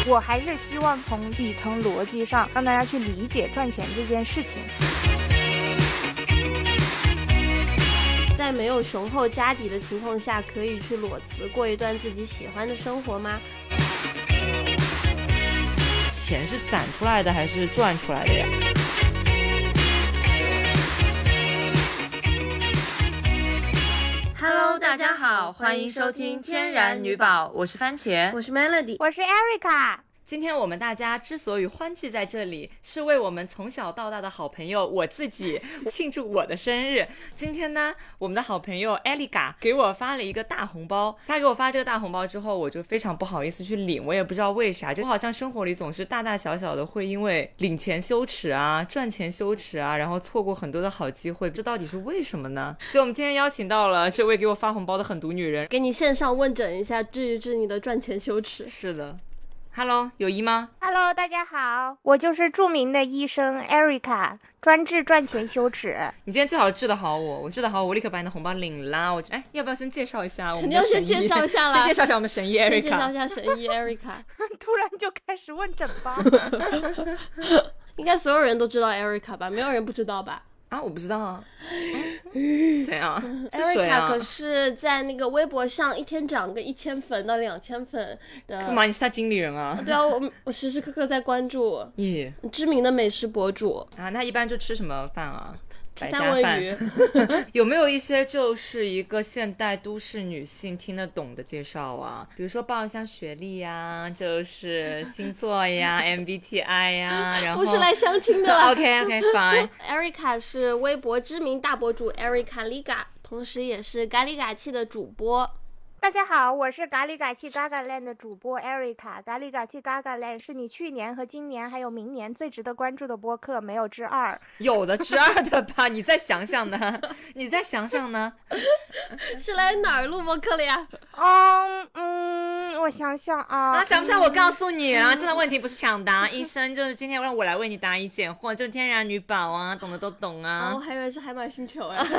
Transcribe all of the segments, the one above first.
我还是希望从底层逻辑上让大家去理解赚钱这件事情。 在没有雄厚家底的情况下，可以去裸辞过一段自己喜欢的生活吗？ 钱是攒出来的还是赚出来的呀？Hello， 大家好，欢迎收听天然女宝，我是番茄， 我是 Melody， 我是 Erica。 今天我们大家之所以欢聚在这里，是为我们从小到大的好朋友我自己庆祝我的生日。今天呢，我们的好朋友 Eliga 给我发了一个大红包。他给我发这个大红包之后，我就非常不好意思去领，我也不知道为啥，就好像生活里总是大大小小的会因为领钱羞耻啊，赚钱羞耻啊，然后错过很多的好机会，这到底是为什么呢？所以我们今天邀请到了这位给我发红包的狠毒女人， 给你线上问诊一下，治一治你的赚钱羞耻。 是的。Hello， 有医吗 ？Hello， 大家好，我就是著名的医生 Erica， 专治赚钱羞耻。 你今天最好治得好我治得好我立刻把你的红包领啦。要不要先介绍一下我们的神医？肯定要先介绍一下啦， 先介绍一下我们神医 Erica， 介绍一下神医 Erica。 突然就开始问诊吧？ 应该所有人都知道 Erica 吧？没有人不知道吧？ 啊，我不知道啊。谁啊？是谁啊？ Erica 可是在那个微博上一天涨个1000粉到2000粉的。 干嘛？你是他经理人啊？ 对啊，我时时刻刻在关注。知名的美食博主啊。那一般就吃什么饭啊？ 吃三文鱼。 有没有一些就是一个现代都市女性听得懂的介绍啊？比如说报一下学历呀，就是星座呀MBTI 呀，然后不是来相亲的啦。 OK fine。 Erica 是微博知名大博主 Erica Liga， 同时也是咖喱嘎气的主播。 大家好，我是咖喱嘎气嘎嘎 land 的主播 Erica。咖喱嘎气嘎嘎 land 是你去年和今年还有明年最值得关注的播客，没有之二。 有的之二的吧？你再想想呢？你再想想呢？ 是来哪儿录播客了呀？ 我想想啊。 想不想我告诉你啊？这个问题不是抢答，医生就是今天让我来为你答疑解惑，就是天然女宝啊，懂的都懂啊。 我还以为是海马星球哎。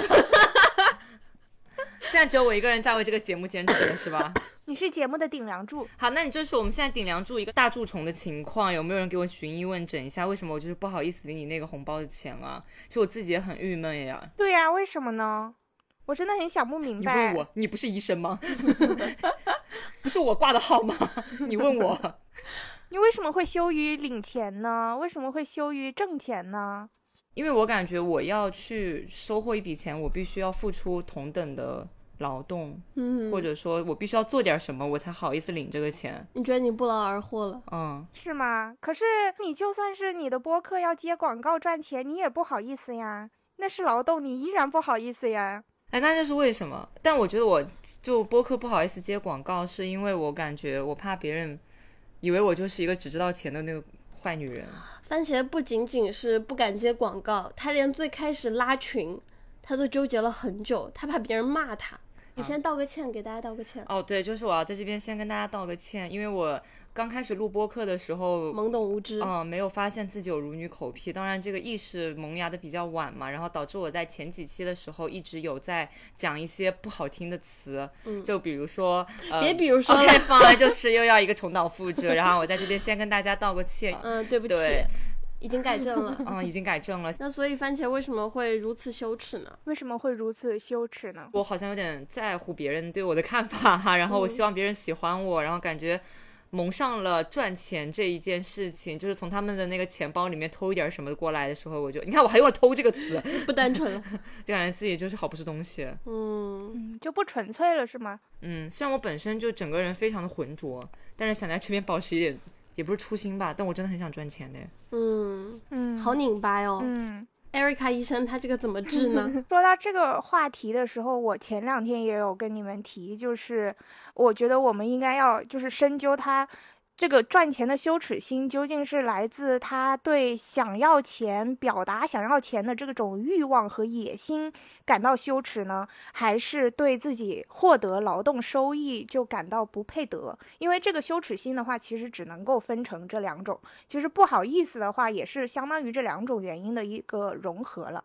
现在只有我一个人在为这个节目坚持了，是吧？ 你是节目的顶梁柱。 好，那你就是我们现在顶梁柱一个大蛀虫的情况，有没有人给我寻医问诊一下，为什么我就是不好意思领你那个红包的钱啊？其实我自己也很郁闷呀。 对呀，为什么呢？我真的很想不明白。 你问我，你不是医生吗？不是我挂的号吗？你问我， 你为什么会羞于领钱呢？为什么会羞于挣钱呢？ 因为我感觉我要去收获一笔钱，我必须要付出同等的劳动，或者说我必须要做点什么，我才好意思领这个钱。 你觉得你不劳而获了？ 是吗？可是你就算是你的播客要接广告赚钱，你也不好意思呀，那是劳动，你依然不好意思呀。 那就是为什么？但我觉得我就播客不好意思接广告，是因为我感觉我怕别人以为我就是一个只知道钱的那个坏女人。 番茄不仅仅是不敢接广告，他连最开始拉群他都纠结了很久，他怕别人骂他。你先道个歉，给大家道个歉。 对，就是我要在这边先跟大家道个歉，因为我刚开始录播客的时候懵懂无知， 没有发现自己有辱女口癖。当然这个意识萌芽的比较晚嘛，然后导致我在前几期的时候一直有在讲一些不好听的词，就比如说别比如说 OK fine， 就是又要一个重蹈覆辙。然后我在这边先跟大家道个歉。 对不起。 对， 已经改正了。 已经改正了。 那所以番茄为什么会如此羞耻呢？ 为什么会如此羞耻呢？ 我好像有点在乎别人对我的看法哈，然后我希望别人喜欢我，然后感觉蒙上了赚钱这一件事情，就是从他们的那个钱包里面偷一点什么过来的时候，你看我还用偷这个词， 不单纯了， 就感觉自己就是好不是东西。 就不纯粹了是吗？ 虽然我本身就整个人非常的浑浊，但是想在这边保持一点也不是初心吧，但我真的很想赚钱的。 好拧巴哦。Erica 医生他这个怎么治呢？ 说到这个话题的时候，我前2天也有跟你们提，就是我觉得我们应该要就是深究他这个赚钱的羞耻心究竟是来自他对想要钱、表达想要钱的这种欲望和野心感到羞耻呢，还是对自己获得劳动收益就感到不配得？因为这个羞耻心的话，其实只能够分成这2种，其实不好意思的话，也是相当于这2种原因的一个融合了。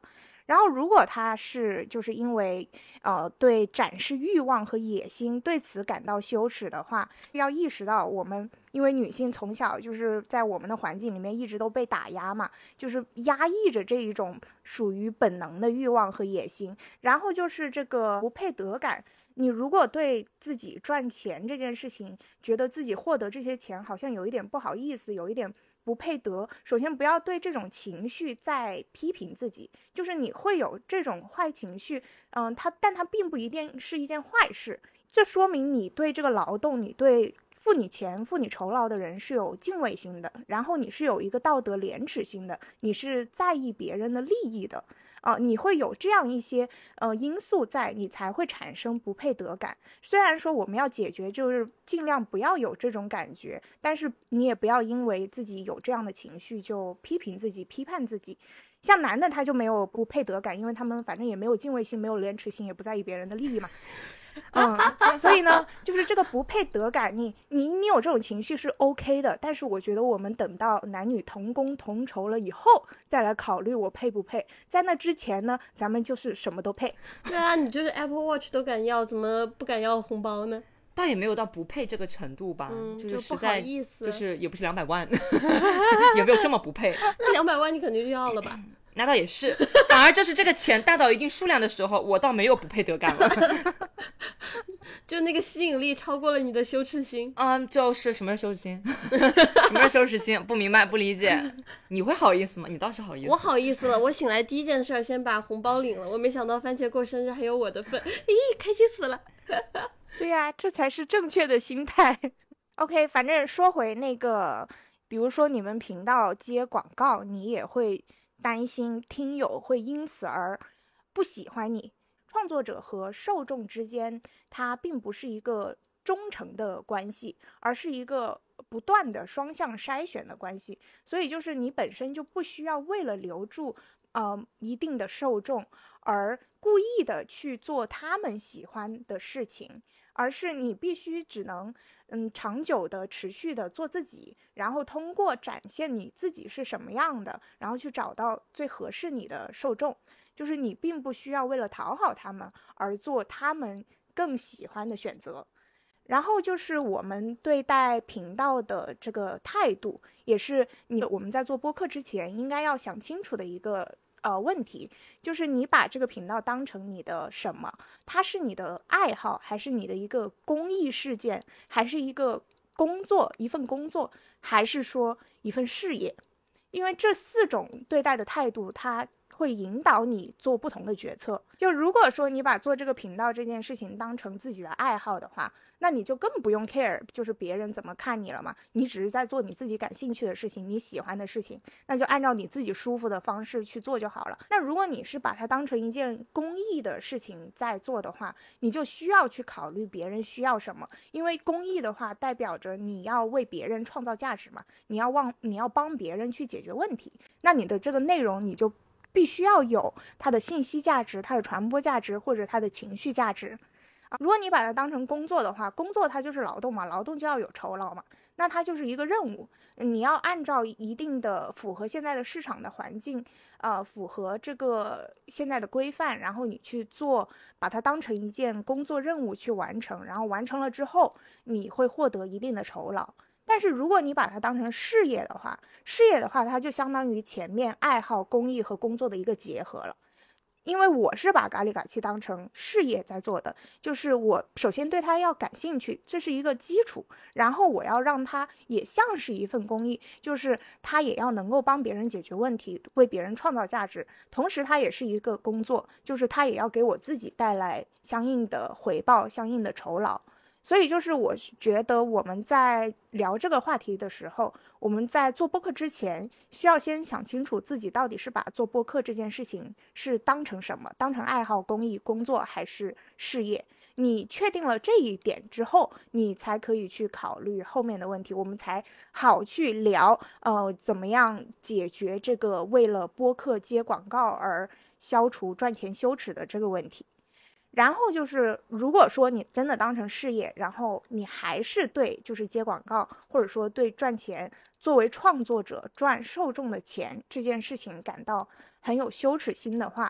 然后如果他是就是因为对展示欲望和野心对此感到羞耻的话，要意识到我们因为女性从小就是在我们的环境里面一直都被打压嘛，就是压抑着这一种属于本能的欲望和野心。然后就是这个不配得感，你如果对自己赚钱这件事情觉得自己获得这些钱好像有一点不好意思，有一点不配得，首先不要对这种情绪再批评自己，就是你会有这种坏情绪，但它并不一定是一件坏事，这说明你对这个劳动，你对付你钱付你酬劳的人是有敬畏心的，然后你是有一个道德廉耻心的，你是在意别人的利益的。你会有这样一些因素在，你才会产生不配得感。虽然说我们要解决就是尽量不要有这种感觉，但是你也不要因为自己有这样的情绪就批评自己批判自己。像男的他就没有不配得感，因为他们反正也没有敬畏心，没有廉耻心，也不在意别人的利益嘛。所以呢，就是这个不配得感，你有这种情绪是 OK 的，但是我觉得我们等到男女同工同酬了以后，再来考虑我配不配。在那之前呢，咱们就是什么都配。 对啊，你就是 Apple Watch 都敢要，怎么不敢要红包呢？ 倒也没有到不配这个程度吧，就是实在不好意思， 就是也不是200万，也没有这么不配。 那200万你肯定就要了吧？ 那倒也是，反而就是这个钱大到一定数量的时候，我倒没有不配得感了。 就那个吸引力超过了你的羞耻心。 就是什么是羞耻心？什么是羞耻心？不明白，不理解。你会好意思吗？你倒是好意思。 我好意思了，我醒来第一件事先把红包领了。我没想到番茄过生日还有我的份，咦，开心死了。 对呀，这才是正确的心态。OK， 反正说回那个，比如说你们频道接广告，你也会担心听友会因此而不喜欢你。创作者和受众之间，它并不是一个忠诚的关系，而是一个不断的双向筛选的关系。所以就是你本身就不需要为了留住一定的受众而故意的去做他们喜欢的事情，而是你必须只能长久的持续的做自己，然后通过展现你自己是什么样的，然后去找到最合适你的受众。就是你并不需要为了讨好他们而做他们更喜欢的选择。然后就是我们对待频道的这个态度，也是我们在做播客之前应该要想清楚的一个问题，就是你把这个频道当成你的什么？它是你的爱好，还是你的一个公益事件，还是一个工作，一份工作，还是说一份事业？因为这4种对待的态度，它会引导你做不同的决策。就如果说你把做这个频道这件事情当成自己的爱好的话，那你就更不用 care 就是别人怎么看你了嘛，你只是在做你自己感兴趣的事情，你喜欢的事情，那就按照你自己舒服的方式去做就好了。那如果你是把它当成一件公益的事情在做的话，你就需要去考虑别人需要什么，因为公益的话代表着你要为别人创造价值嘛，你要帮别人去解决问题，那你的这个内容你就必须要有它的信息价值，它的传播价值，或者它的情绪价值。如果你把它当成工作的话，工作它就是劳动嘛，劳动就要有酬劳嘛，那它就是一个任务，你要按照一定的符合现在的市场的环境，符合这个现在的规范，然后你去做，把它当成一件工作任务去完成，然后完成了之后，你会获得一定的酬劳。但是如果你把它当成事业的话，它就相当于前面爱好、公益和工作的一个结合了。因为我是把咖喱嘎气当成事业在做的，就是我首先对它要感兴趣，这是一个基础，然后我要让它也像是一份公益，就是它也要能够帮别人解决问题，为别人创造价值，同时它也是一个工作，就是它也要给我自己带来相应的回报，相应的酬劳。所以就是我觉得我们在聊这个话题的时候，我们在做播客之前需要先想清楚自己到底是把做播客这件事情是当成什么，当成爱好、公益、工作还是事业。你确定了这一点之后，你才可以去考虑后面的问题，我们才好去聊怎么样解决这个为了播客接广告而消除赚钱羞耻的这个问题。然后就是如果说你真的当成事业，然后你还是对就是接广告，或者说对赚钱，作为创作者赚受众的钱这件事情感到很有羞耻心的话，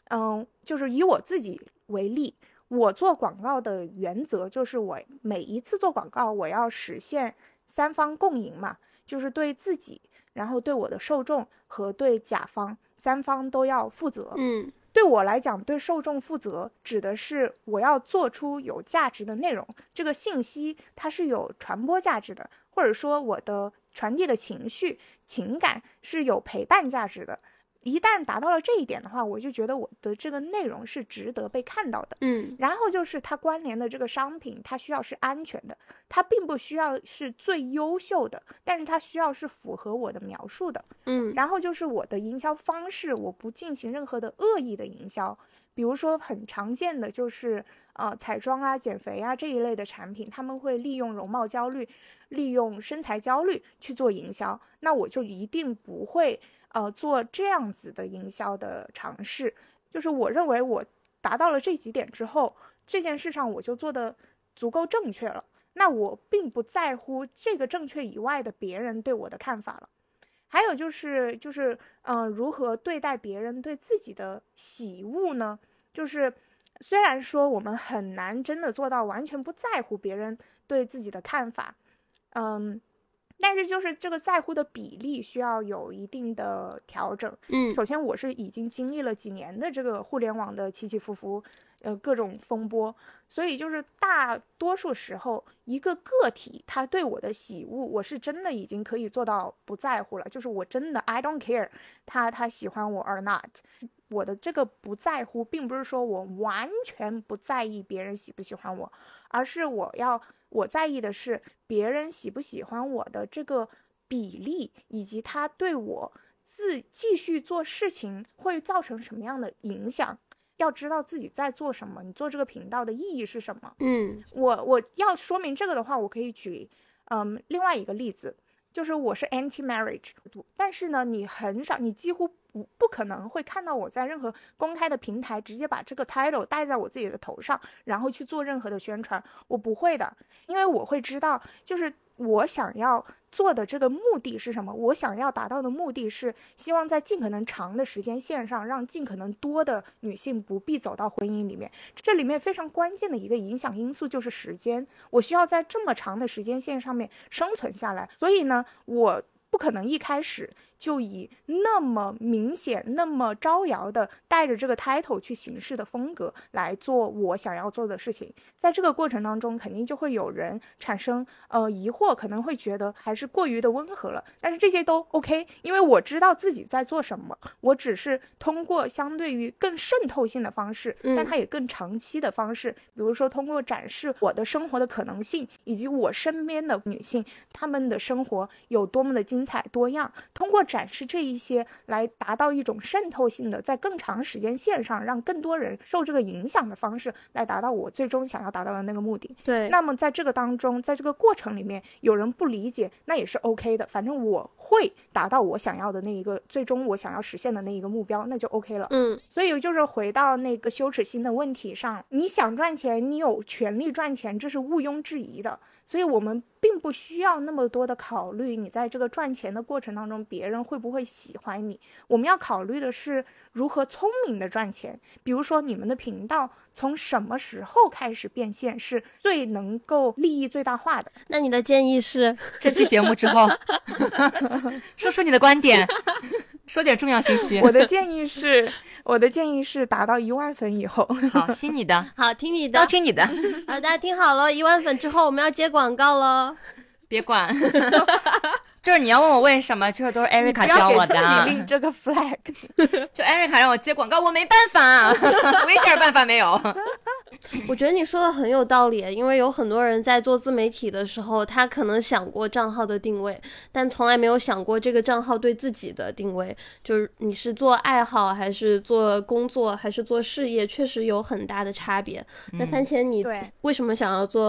就是以我自己为例，我做广告的原则就是我每一次做广告我要实现三方共赢嘛，就是对自己，然后对我的受众和对甲方，三方都要负责。对我来讲，对受众负责指的是我要做出有价值的内容，这个信息它是有传播价值的，或者说我的传递的情绪情感是有陪伴价值的。一旦达到了这一点的话，我就觉得我的这个内容是值得被看到的。然后就是它关联的这个商品，它需要是安全的，它并不需要是最优秀的，但是它需要是符合我的描述的。然后就是我的营销方式，我不进行任何的恶意的营销。比如说很常见的就是彩妆啊、减肥啊这一类的产品，他们会利用容貌焦虑、利用身材焦虑去做营销，那我就一定不会做这样子的营销的尝试。就是我认为我达到了这几点之后，这件事上我就做的足够正确了，那我并不在乎这个正确以外的别人对我的看法了。还有就是如何对待别人对自己的喜恶呢？就是虽然说我们很难真的做到完全不在乎别人对自己的看法，但是就是这个在乎的比例需要有一定的调整。首先我是已经经历了几年的这个互联网的起起伏伏，各种风波，所以就是大多数时候一个个体他对我的喜恶，我是真的已经可以做到不在乎了，就是我真的 I don't care 他喜欢我 or not。 我的这个不在乎并不是说我完全不在意别人喜不喜欢我，而是我在意的是别人喜不喜欢我的这个比例，以及他对我继续做事情会造成什么样的影响。要知道自己在做什么，你做这个频道的意义是什么。我要说明这个的话，我可以举另外一个例子，就是我是 anti marriage， 但是呢你几乎不可能会看到我在任何公开的平台直接把这个 title 戴在我自己的头上，然后去做任何的宣传，我不会的。因为我会知道就是我想要做的这个目的是什么，我想要达到的目的是希望在尽可能长的时间线上让尽可能多的女性不必走到婚姻里面。这里面非常关键的一个影响因素就是时间，我需要在这么长的时间线上面生存下来，所以呢我不可能一开始就以那么明显那么招摇的带着这个 title 去行事的风格来做我想要做的事情。在这个过程当中肯定就会有人产生疑惑，可能会觉得还是过于的温和了，但是这些都 OK， 因为我知道自己在做什么，我只是通过相对于更渗透性的方式，但它也更长期的方式，比如说通过展示我的生活的可能性，以及我身边的女性她们的生活有多么的精彩多样，通过展示这一些来达到一种渗透性的在更长时间线上让更多人受这个影响的方式，来达到我最终想要达到的那个目的。 对， 那么在这个当中，在这个过程里面有人不理解，那也是 OK 的，反正我会达到我想要的那一个最终我想要实现的那一个目标，那就 OK 了。所以就是回到那个羞耻心的问题上，你想赚钱，你有权利赚钱，这是毋庸置疑的。所以我们并不需要那么多的考虑你在这个赚钱的过程当中别人会不会喜欢你，我们要考虑的是如何聪明的赚钱。比如说你们的频道从什么时候开始变现是最能够利益最大化的。 那你的建议是这期节目之后说说你的观点，说点重要信息。 我的建议是达到1万粉以后。 好，听你的。 好，听你的， 都听你的。 好，大家听好了，1万粉之后我们要接广告了。 别管就是你要问我为什么，这都是 Erica 教我的。 不要给自己立这个 flag 就 Erica 让我接广告，我没办法我一点办法没有。 我觉得你说的很有道理，因为有很多人在做自媒体的时候，他可能想过账号的定位，但从来没有想过这个账号对自己的定位，就是你是做爱好还是做工作还是做事业，确实有很大的差别。那番茄你为什么想要做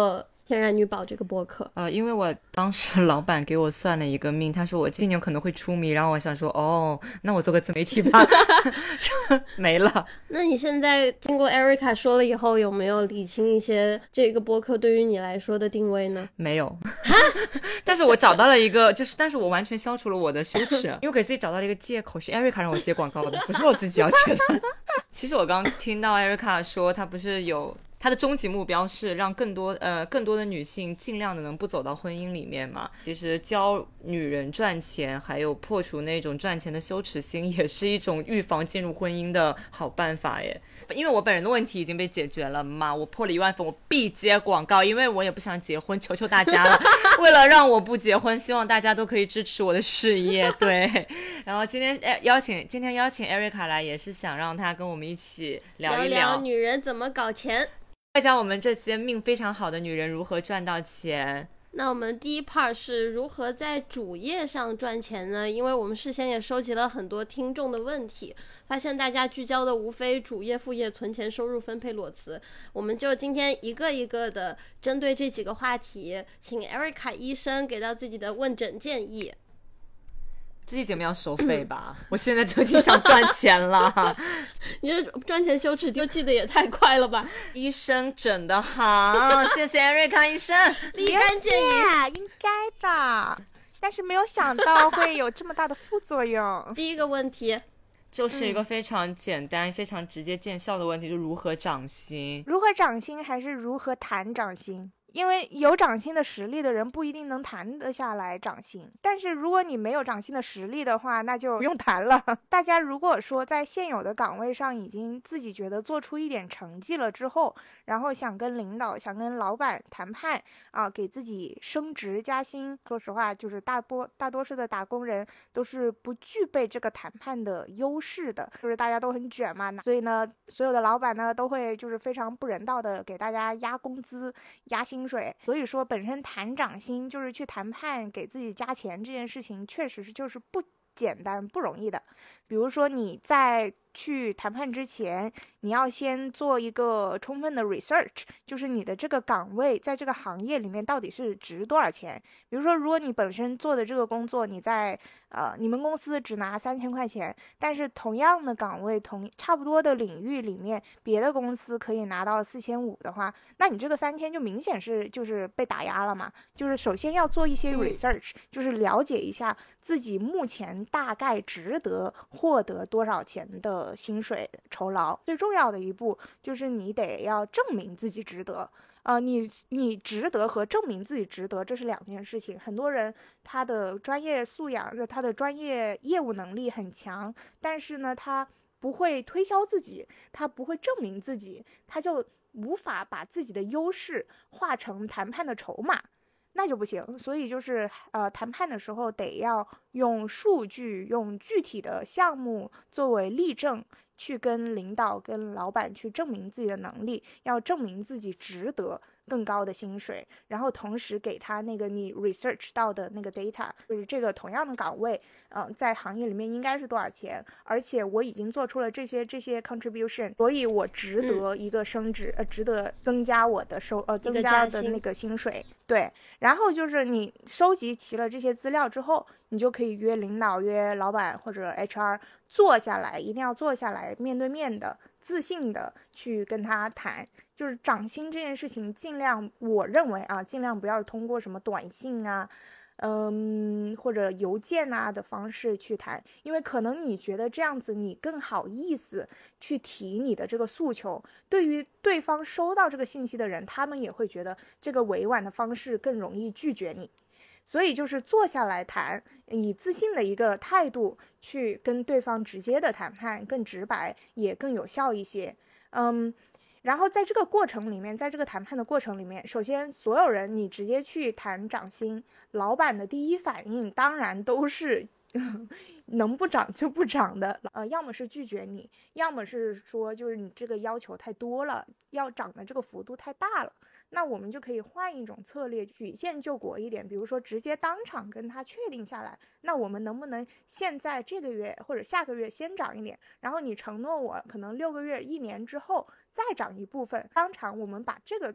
天然女宝这个播客？ 因为我当时老板给我算了一个命，他说我今年可能会出名，然后我想说哦，那我做个自媒体吧，就没了。 那你现在经过 Erica 说了以后，有没有理清一些这个播客对于你来说的定位呢？ 没有，但是我找到了一个，但是我完全消除了我的羞耻，因为我给自己找到了一个借口，是 Erica 让我接广告的，不是我自己要接的。其实我刚听到 Erica 说，她不是有她的终极目标是让更多的女性尽量的能不走到婚姻里面嘛。其实教女人赚钱，还有破除那种赚钱的羞耻心，也是一种预防进入婚姻的好办法耶。因为我本人的问题已经被解决了嘛，我破了1万粉，我必接广告，因为我也不想结婚，求求大家了。为了让我不结婚，希望大家都可以支持我的事业。对，然后今天邀请 Erica 来，也是想让她跟我们一起聊一聊女人怎么搞钱， 再讲我们这些命非常好的女人如何赚到钱。 那我们第一 part 是如何在主业上赚钱呢？因为我们事先也收集了很多听众的问题，发现大家聚焦的无非主业、副业、存钱、收入分配裸辞，我们就今天一个一个的针对这几个话题，请 Erica 医生给到自己的问诊建议。 这期节目要收费吧？我现在就已经想赚钱了。 你这赚钱羞耻丢弃的也太快了吧！ 医生整得好，谢谢 Erica 医生， 立竿见影， 应该的。但是没有想到会有这么大的副作用。 第一个问题就是一个非常简单、非常直接见效的问题，就如何涨薪？ 如何涨薪还是如何谈涨薪？因为有涨薪的实力的人不一定能谈得下来涨薪，但是如果你没有涨薪的实力的话，那就不用谈了。大家如果说在现有的岗位上已经自己觉得做出一点成绩了之后，然后想跟领导、想跟老板谈判啊，给自己升职加薪，说实话，就是大多数的打工人都是不具备这个谈判的优势的，就是大家都很卷嘛，所以呢，所有的老板呢都会就是非常不人道的给大家压工资、压薪水。所以说本身谈涨薪就是去谈判给自己加钱这件事情，确实是就是不简单不容易的。比如说你在去谈判之前，你要先做一个充分的 research， 就是你的这个岗位在这个行业里面到底是值多少钱。比如说如果你本身做的这个工作，你在你们公司只拿3000块钱，但是同样的岗位差不多的领域里面，别的公司可以拿到4500的话，那你这个3000就明显是就是被打压了嘛。就是首先要做一些 research，就是了解一下自己目前大概值得获得多少钱的薪水酬劳。最重要的一步就是你得要证明自己值得。你值得和证明自己值得，这是2件事情。很多人他的专业素养、他的专业业务能力很强，但是呢，他不会推销自己，他不会证明自己，他就无法把自己的优势化成谈判的筹码，那就不行。所以就是谈判的时候得要用数据、用具体的项目作为例证，去跟领导、跟老板去证明自己的能力，要证明自己值得更高的薪水，然后同时给他那个你 research 到的那个 data， 就是这个同样的岗位，在行业里面应该是多少钱，而且我已经做出了这些 contribution， 所以我值得一个升职，值得增加我的增加的那个薪水。对，然后就是你收集齐了这些资料之后，你就可以约领导、约老板或者 HR 坐下来，一定要坐下来，面对面的、自信的去跟他谈。就是涨薪这件事情，我认为尽量不要通过什么短信啊，或者邮件啊的方式去谈，因为可能你觉得这样子你更好意思去提你的这个诉求，对于对方收到这个信息的人，他们也会觉得这个委婉的方式更容易拒绝你。所以就是坐下来谈，以自信的一个态度去跟对方直接的谈判，更直白也更有效一些。然后在这个过程里面，在这个谈判的过程里面，首先所有人你直接去谈涨薪，老板的第一反应当然都是能不涨就不涨的，要么是拒绝你，要么是说就是你这个要求太多了，要涨的这个幅度太大了。那我们就可以换一种策略，曲线救国一点，比如说直接当场跟他确定下来，那我们能不能现在这个月或者下个月先涨一点，然后你承诺我可能6个月、1年之后再涨一部分，当场我们把这个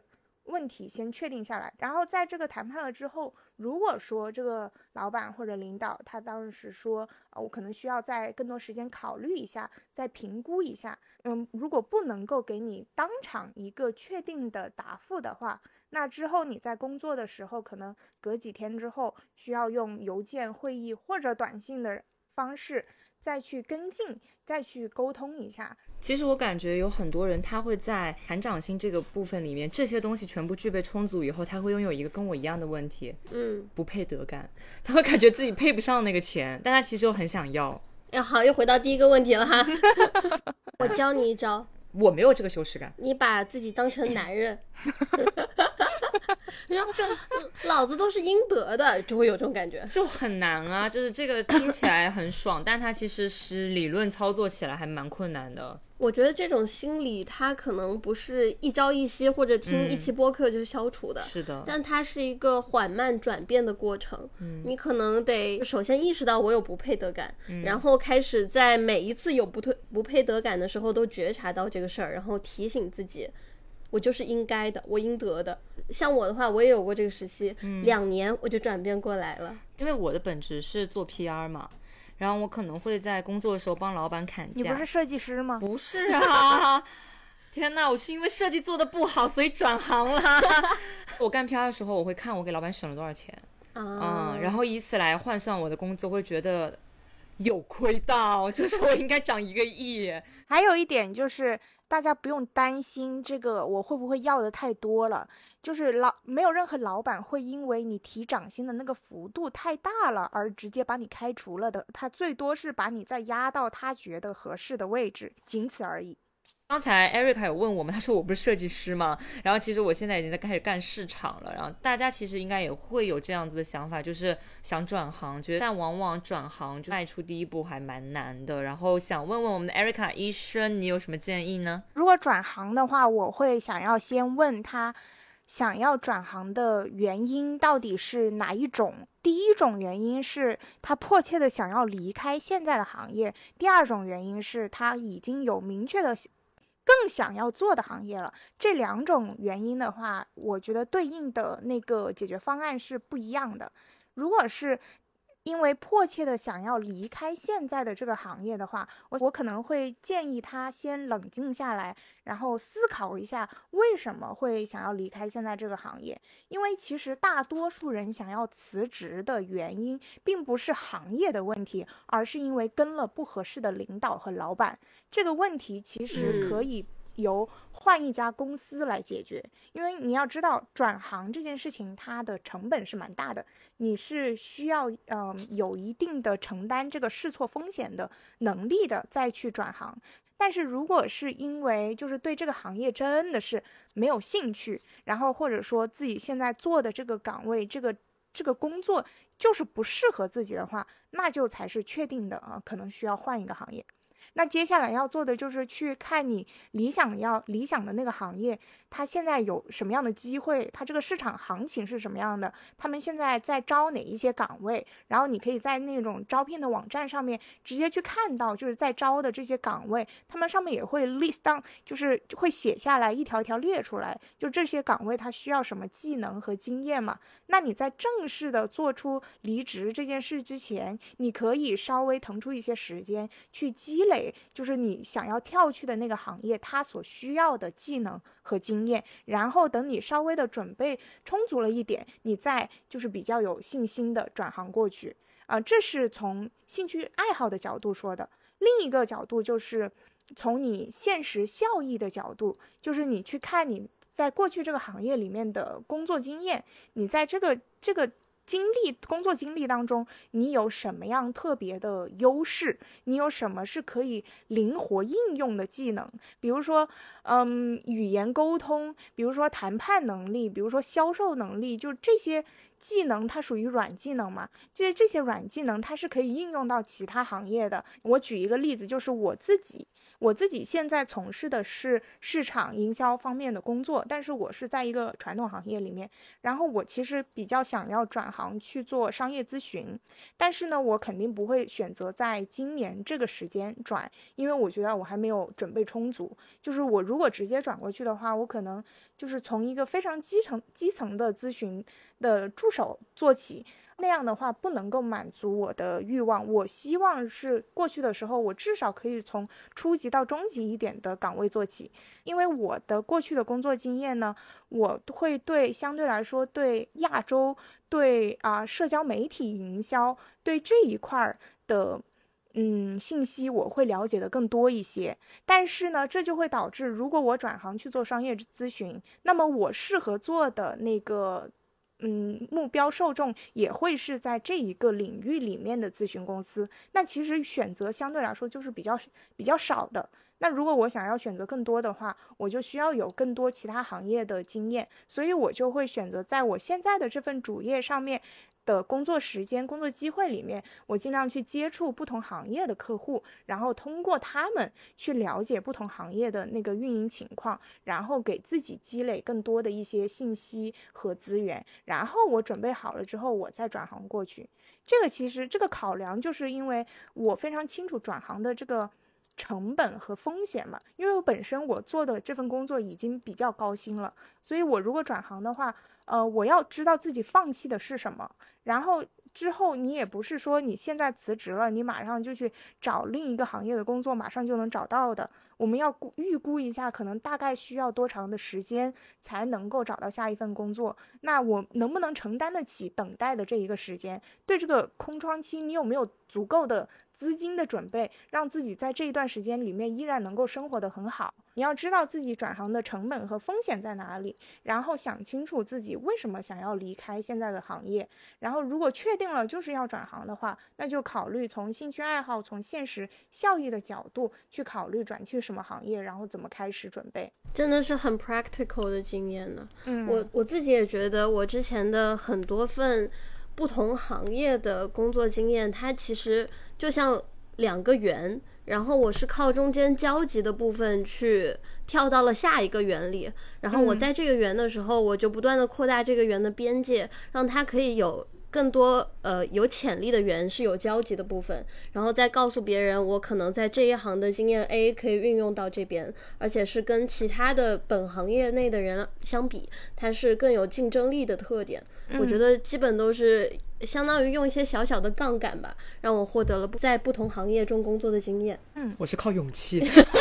问题先确定下来，然后在这个谈判了之后，如果说这个老板或者领导他当时说我可能需要再更多时间考虑一下，再评估一下，如果不能够给你当场一个确定的答复的话，那之后你在工作的时候，可能隔几天之后需要用邮件、会议或者短信的方式再去跟进，再去沟通一下。 其实我感觉有很多人他会在谈涨薪这个部分里面，这些东西全部具备充足以后，他会拥有一个跟我一样的问题，不配得感。他会感觉自己配不上那个钱，但他其实又很想要。 好，又回到第一个问题了哈。我教你一招， 我没有这个羞耻感。 你把自己当成男人。然后这老子都是应得的，就会有这种感觉， 就很难啊。就是这个听起来很爽，但它其实是理论操作起来还蛮困难的。 我觉得这种心理它可能不是一朝一夕或者听一期播客就消除的， 是的， 但它是一个缓慢转变的过程。你可能得首先意识到我有不配得感，然后开始在每一次有不配得感的时候都觉察到这个事儿，然后提醒自己我就是应该的，我应得的。像我的话，我也有过这个时期，2年我就转变过来了。 因为我的本职是做 PR 嘛，然后我可能会在工作的时候帮老板砍价。 你不是设计师吗？ 不是啊。天哪，我是因为设计做的不好所以转行了。我干 PR 的时候，我会看我给老板省了多少钱然后以此来换算我的工资，会觉得有亏到，就是我应该涨1个亿。 还有一点就是大家不用担心这个我会不会要的太多了，就是没有任何老板会因为你提涨薪的那个幅度太大了而直接把你开除了的，他最多是把你再压到他觉得合适的位置，仅此而已。 刚才 Erica 有问我们，他说我不是设计师吗？然后其实我现在已经在开始干市场了，然后大家其实应该也会有这样子的想法，就是想转行，觉得但往往转行就迈出第一步还蛮难的。然后想问问我们的 Erica 医生，你有什么建议呢？ 如果转行的话，我会想要先问他想要转行的原因到底是哪一种。第一种原因是他迫切的想要离开现在的行业，第二种原因是他已经有明确的更想要做的行业了。这2种原因的话，我觉得对应的那个解决方案是不一样的。如果是因为迫切的想要离开现在的这个行业的话，我可能会建议他先冷静下来，然后思考一下为什么会想要离开现在这个行业。因为其实大多数人想要辞职的原因并不是行业的问题，而是因为跟了不合适的领导和老板。这个问题其实可以由换一家公司来解决。因为你要知道转行这件事情它的成本是蛮大的，你是需要有一定的承担这个试错风险的能力的再去转行。但是如果是因为就是对这个行业真的是没有兴趣，然后或者说自己现在做的这个岗位这个工作就是不适合自己的话，那就才是确定的可能需要换一个行业。那接下来要做的就是去看你理想的那个行业，它现在有什么样的机会，它这个市场行情是什么样的，他们现在在招哪一些岗位，然后你可以在那种招聘的网站上面直接去看到，就是在招的这些岗位，他们上面也会 list down， 就是会写下来一条一条列出来，就这些岗位它需要什么技能和经验嘛。那你在正式的做出离职这件事之前，你可以稍微腾出一些时间去积累就是你想要跳去的那个行业它所需要的技能和经验，然后等你稍微的准备充足了一点，你再就是比较有信心的转行过去这是从兴趣爱好的角度说的。另一个角度就是从你现实效益的角度，就是你去看你在过去这个行业里面的工作经验，你在这个工作经历当中，你有什么样特别的优势？你有什么是可以灵活应用的技能？比如说，语言沟通，比如说谈判能力，比如说销售能力，就这些技能它属于软技能嘛？就是这些软技能它是可以应用到其他行业的。我举一个例子，就是我自己我自己现在从事的是市场营销方面的工作，但是我是在一个传统行业里面，然后我其实比较想要转行去做商业咨询，但是呢，我肯定不会选择在今年这个时间转，因为我觉得我还没有准备充足。就是我如果直接转过去的话，我可能就是从一个非常基层的咨询的助手做起，那样的话不能够满足我的欲望。我希望是过去的时候，我至少可以从初级到中级一点的岗位做起。因为我的过去的工作经验呢，我会对相对来说对亚洲、对社交媒体营销、对这一块的信息我会了解的更多一些。但是呢，这就会导致如果我转行去做商业咨询，那么我适合做的那个目标受众也会是在这一个领域里面的咨询公司，那其实选择相对来说就是比较少的。那如果我想要选择更多的话，我就需要有更多其他行业的经验，所以我就会选择在我现在的这份主业上面的工作时间、工作机会里面，我尽量去接触不同行业的客户，然后通过他们去了解不同行业的那个运营情况，然后给自己积累更多的一些信息和资源，然后我准备好了之后，我再转行过去。其实这个考量就是因为我非常清楚转行的这个成本和风险嘛，因为本身我做的这份工作已经比较高薪了，所以我如果转行的话，我要知道自己放弃的是什么，然后之后你也不是说你现在辞职了，你马上就去找另一个行业的工作，马上就能找到的。我们要预估一下，可能大概需要多长的时间才能够找到下一份工作。那我能不能承担得起等待的这一个时间？对这个空窗期，你有没有足够的资金的准备，让自己在这一段时间里面依然能够生活得很好？你要知道自己转行的成本和风险在哪里，然后想清楚自己为什么想要离开现在的行业，然后如果确定了就是要转行的话，那就考虑从兴趣爱好、从现实效益的角度去考虑转去什么行业，然后怎么开始准备。 真的是很 practical 的经验呢。我自己也觉得我之前的很多份不同行业的工作经验，它其实就像两个圆，然后我是靠中间交集的部分去跳到了下一个圆里，然后我在这个圆的时候，我就不断的扩大这个圆的边界，让它可以有更多有潜力的圆是有交集的部分，然后再告诉别人我可能在这一行的经验 A 可以运用到这边，而且是跟其他的本行业内的人相比，它是更有竞争力的特点。我觉得基本都是相当于用一些小小的杠杆吧，让我获得了在不同行业中工作的经验。 我是靠勇气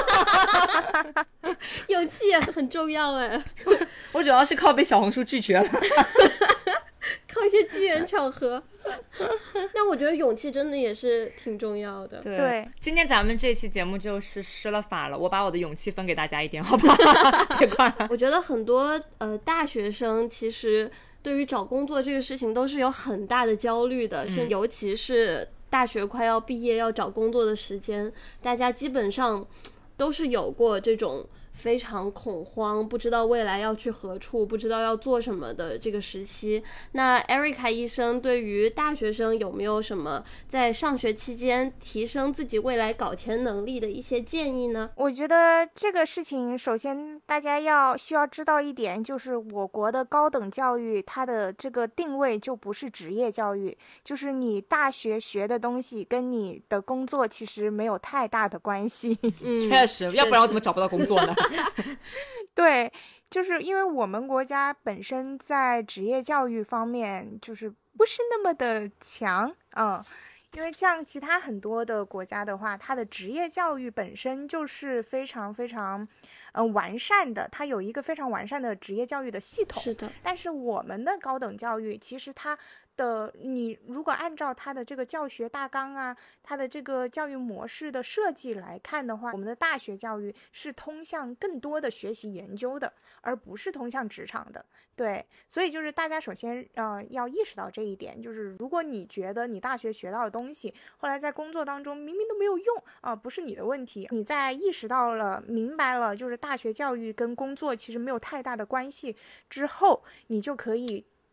勇气也很重要哎。 我主要是靠被小红书拒绝了靠一些机缘巧合但我觉得勇气真的也是挺重要的。 对， 今天咱们这期节目就是施了法了，我把我的勇气分给大家一点好不好别管了。 我觉得很多大学生其实对于找工作这个事情都是有很大的焦虑的，尤其是大学快要毕业要找工作的时间，大家基本上都是有过这种非常恐慌，不知道未来要去何处，不知道要做什么的这个时期。那 Erica 医生对于大学生有没有什么在上学期间提升自己未来搞钱能力的一些建议呢？ 我觉得这个事情首先大家需要知道一点，就是我国的高等教育它的这个定位就不是职业教育，就是你大学学的东西跟你的工作其实没有太大的关系。 确实，要不然我怎么找不到工作呢对，就是因为我们国家本身在职业教育方面就是不是那么的强，因为像其他很多的国家的话，它的职业教育本身就是非常非常完善的，它有一个非常完善的职业教育的系统。 是的， 但是我们的高等教育其实你如果按照它的这个教学大纲啊，它的这个教育模式的设计来看的话，我们的大学教育是通向更多的学习研究的，而不是通向职场的。对，所以就是大家首先要意识到这一点，就是如果你觉得你大学学到的东西后来在工作当中明明都没有用不是你的问题，你在意识到了明白了就是大学教育跟工作其实没有太大的关系之后，你就可以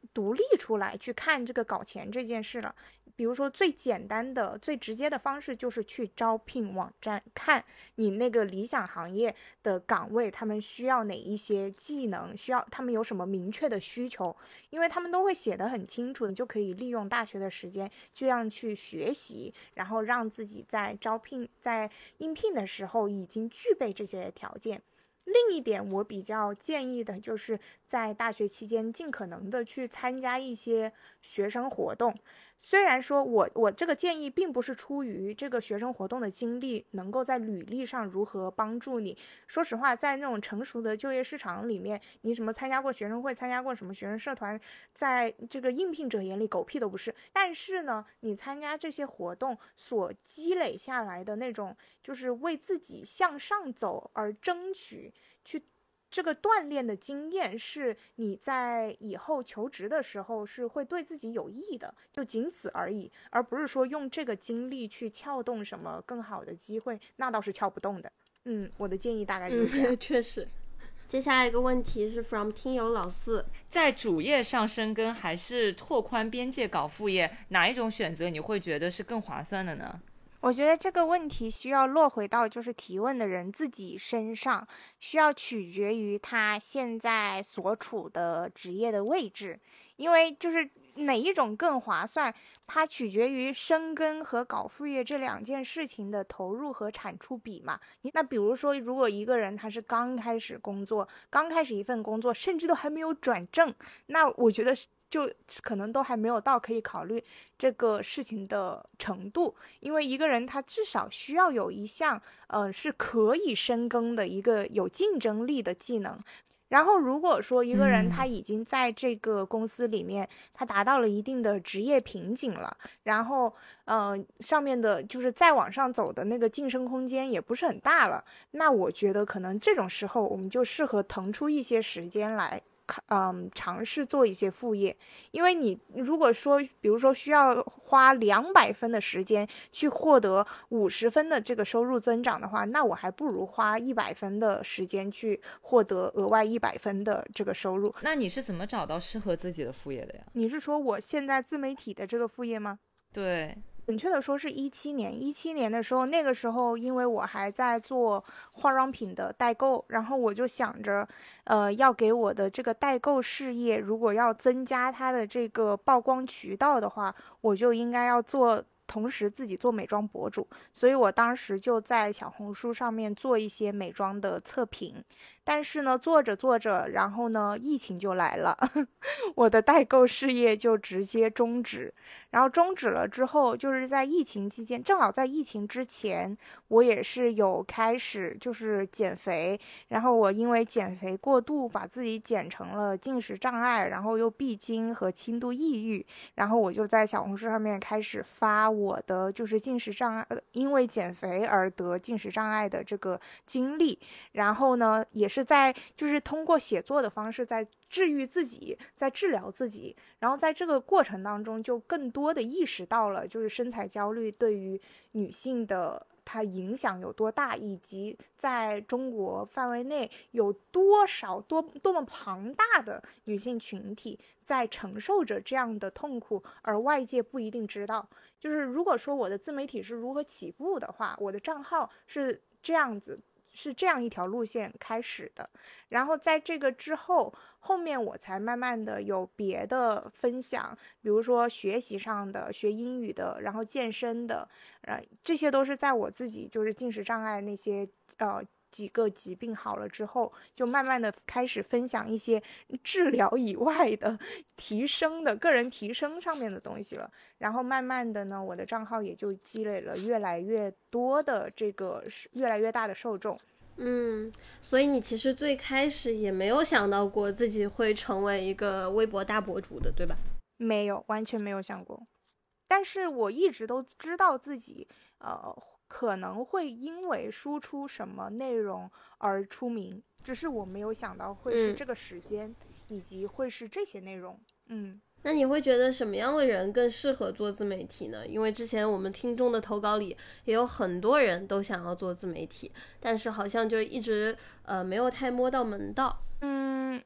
独立出来去看这个搞钱这件事了。比如说最简单的最直接的方式就是去招聘网站看你那个理想行业的岗位他们需要哪一些技能，需要他们有什么明确的需求，因为他们都会写得很清楚，你就可以利用大学的时间这样去学习，然后让自己在应聘的时候已经具备这些条件。另一点我比较建议的就是在大学期间尽可能的去参加一些学生活动。虽然说我这个建议并不是出于这个学生活动的经历能够在履历上如何帮助你，说实话在那种成熟的就业市场里面，你什么参加过学生会，参加过什么学生社团，在这个应聘者眼里狗屁都不是。但是呢，你参加这些活动所积累下来的那种就是为自己向上走而争取去这个锻炼的经验，是你在以后求职的时候是会对自己有益的，就仅此而已，而不是说用这个经历去撬动什么更好的机会，那倒是撬不动的。我的建议大概就是这样。 确实。接下来一个问题是 from 听友老四， 在主业上深耕还是拓宽边界搞副业，哪一种选择你会觉得是更划算的呢？ 我觉得这个问题需要落回到就是提问的人自己身上，需要取决于他现在所处的职业的位置，因为就是哪一种更划算，它取决于深耕和搞副业这两件事情的投入和产出比嘛。那比如说，如果一个人他是刚开始工作，刚开始一份工作，甚至都还没有转正，那我觉得就可能都还没有到可以考虑这个事情的程度，因为一个人他至少需要有一项是可以深耕的一个有竞争力的技能。然后如果说一个人他已经在这个公司里面他达到了一定的职业瓶颈了，然后上面的就是再往上走的那个晋升空间也不是很大了，那我觉得可能这种时候我们就适合腾出一些时间来尝试做一些副业。因为你如果说比如说需要花200分的时间去获得50分的这个收入增长的话，那我还不如花100分的时间去获得额外100分的这个收入。 那你是怎么找到适合自己的副业的呀？ 你是说我现在自媒体的这个副业吗？ 对， 准确的说是17年的时候，那个时候因为我还在做化妆品的代购，然后我就想着要给我的这个代购事业如果要增加它的这个曝光渠道的话，我就应该要同时自己做美妆博主，所以我当时就在小红书上面做一些美妆的测评。但是呢做着然后呢疫情就来了我的代购事业就直接终止。然后终止了之后，就是在疫情期间，正好在疫情之前，我也是有开始就是减肥，然后我因为减肥过度把自己减成了进食障碍，然后又闭经和轻度抑郁，然后我就在小红书上面开始发我的就是进食障碍，因为减肥而得进食障碍的这个经历，然后呢也是在就是通过写作的方式在治愈自己，在治疗自己。然后在这个过程当中就更多的意识到了就是身材焦虑对于女性的它影响有多大，以及在中国范围内有多么庞大的女性群体在承受着这样的痛苦，而外界不一定知道。就是如果说我的自媒体是如何起步的话，我的账号是这样一条路线开始的，然后在这个之后面我才慢慢的有别的分享，比如说学习上的，学英语的，然后健身的，这些都是在我自己就是进食障碍那些几个疾病好了之后，就慢慢的开始分享一些治疗以外的个人提升上面的东西了。然后慢慢的呢，我的账号也就积累了越来越多的这个越来越大的受众。 所以你其实最开始也没有想到过自己会成为一个微博大博主的，对吧？ 没有，完全没有想过。但是我一直都知道自己可能会因为输出什么内容而出名，只是我没有想到会是这个时间，以及会是这些内容。 那你会觉得什么样的人更适合做自媒体呢？因为之前我们听众的投稿里也有很多人都想要做自媒体，但是好像就一直没有太摸到门道。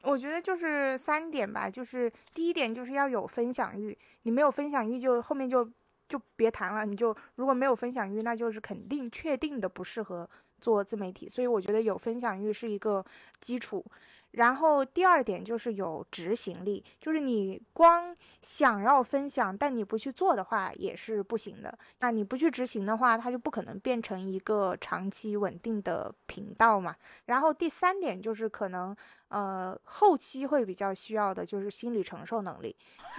我觉得就是3点吧，就是第一点就是要有分享欲，你没有分享欲就后面就别谈了，你就如果没有分享欲，那就是肯定确定的不适合做自媒体，所以我觉得有分享欲是一个基础。然后第二点就是有执行力，就是你光想要分享，但你不去做的话也是不行的。那你不去执行的话，它就不可能变成一个长期稳定的频道嘛。然后第3点就是可能后期会比较需要的就是心理承受能力。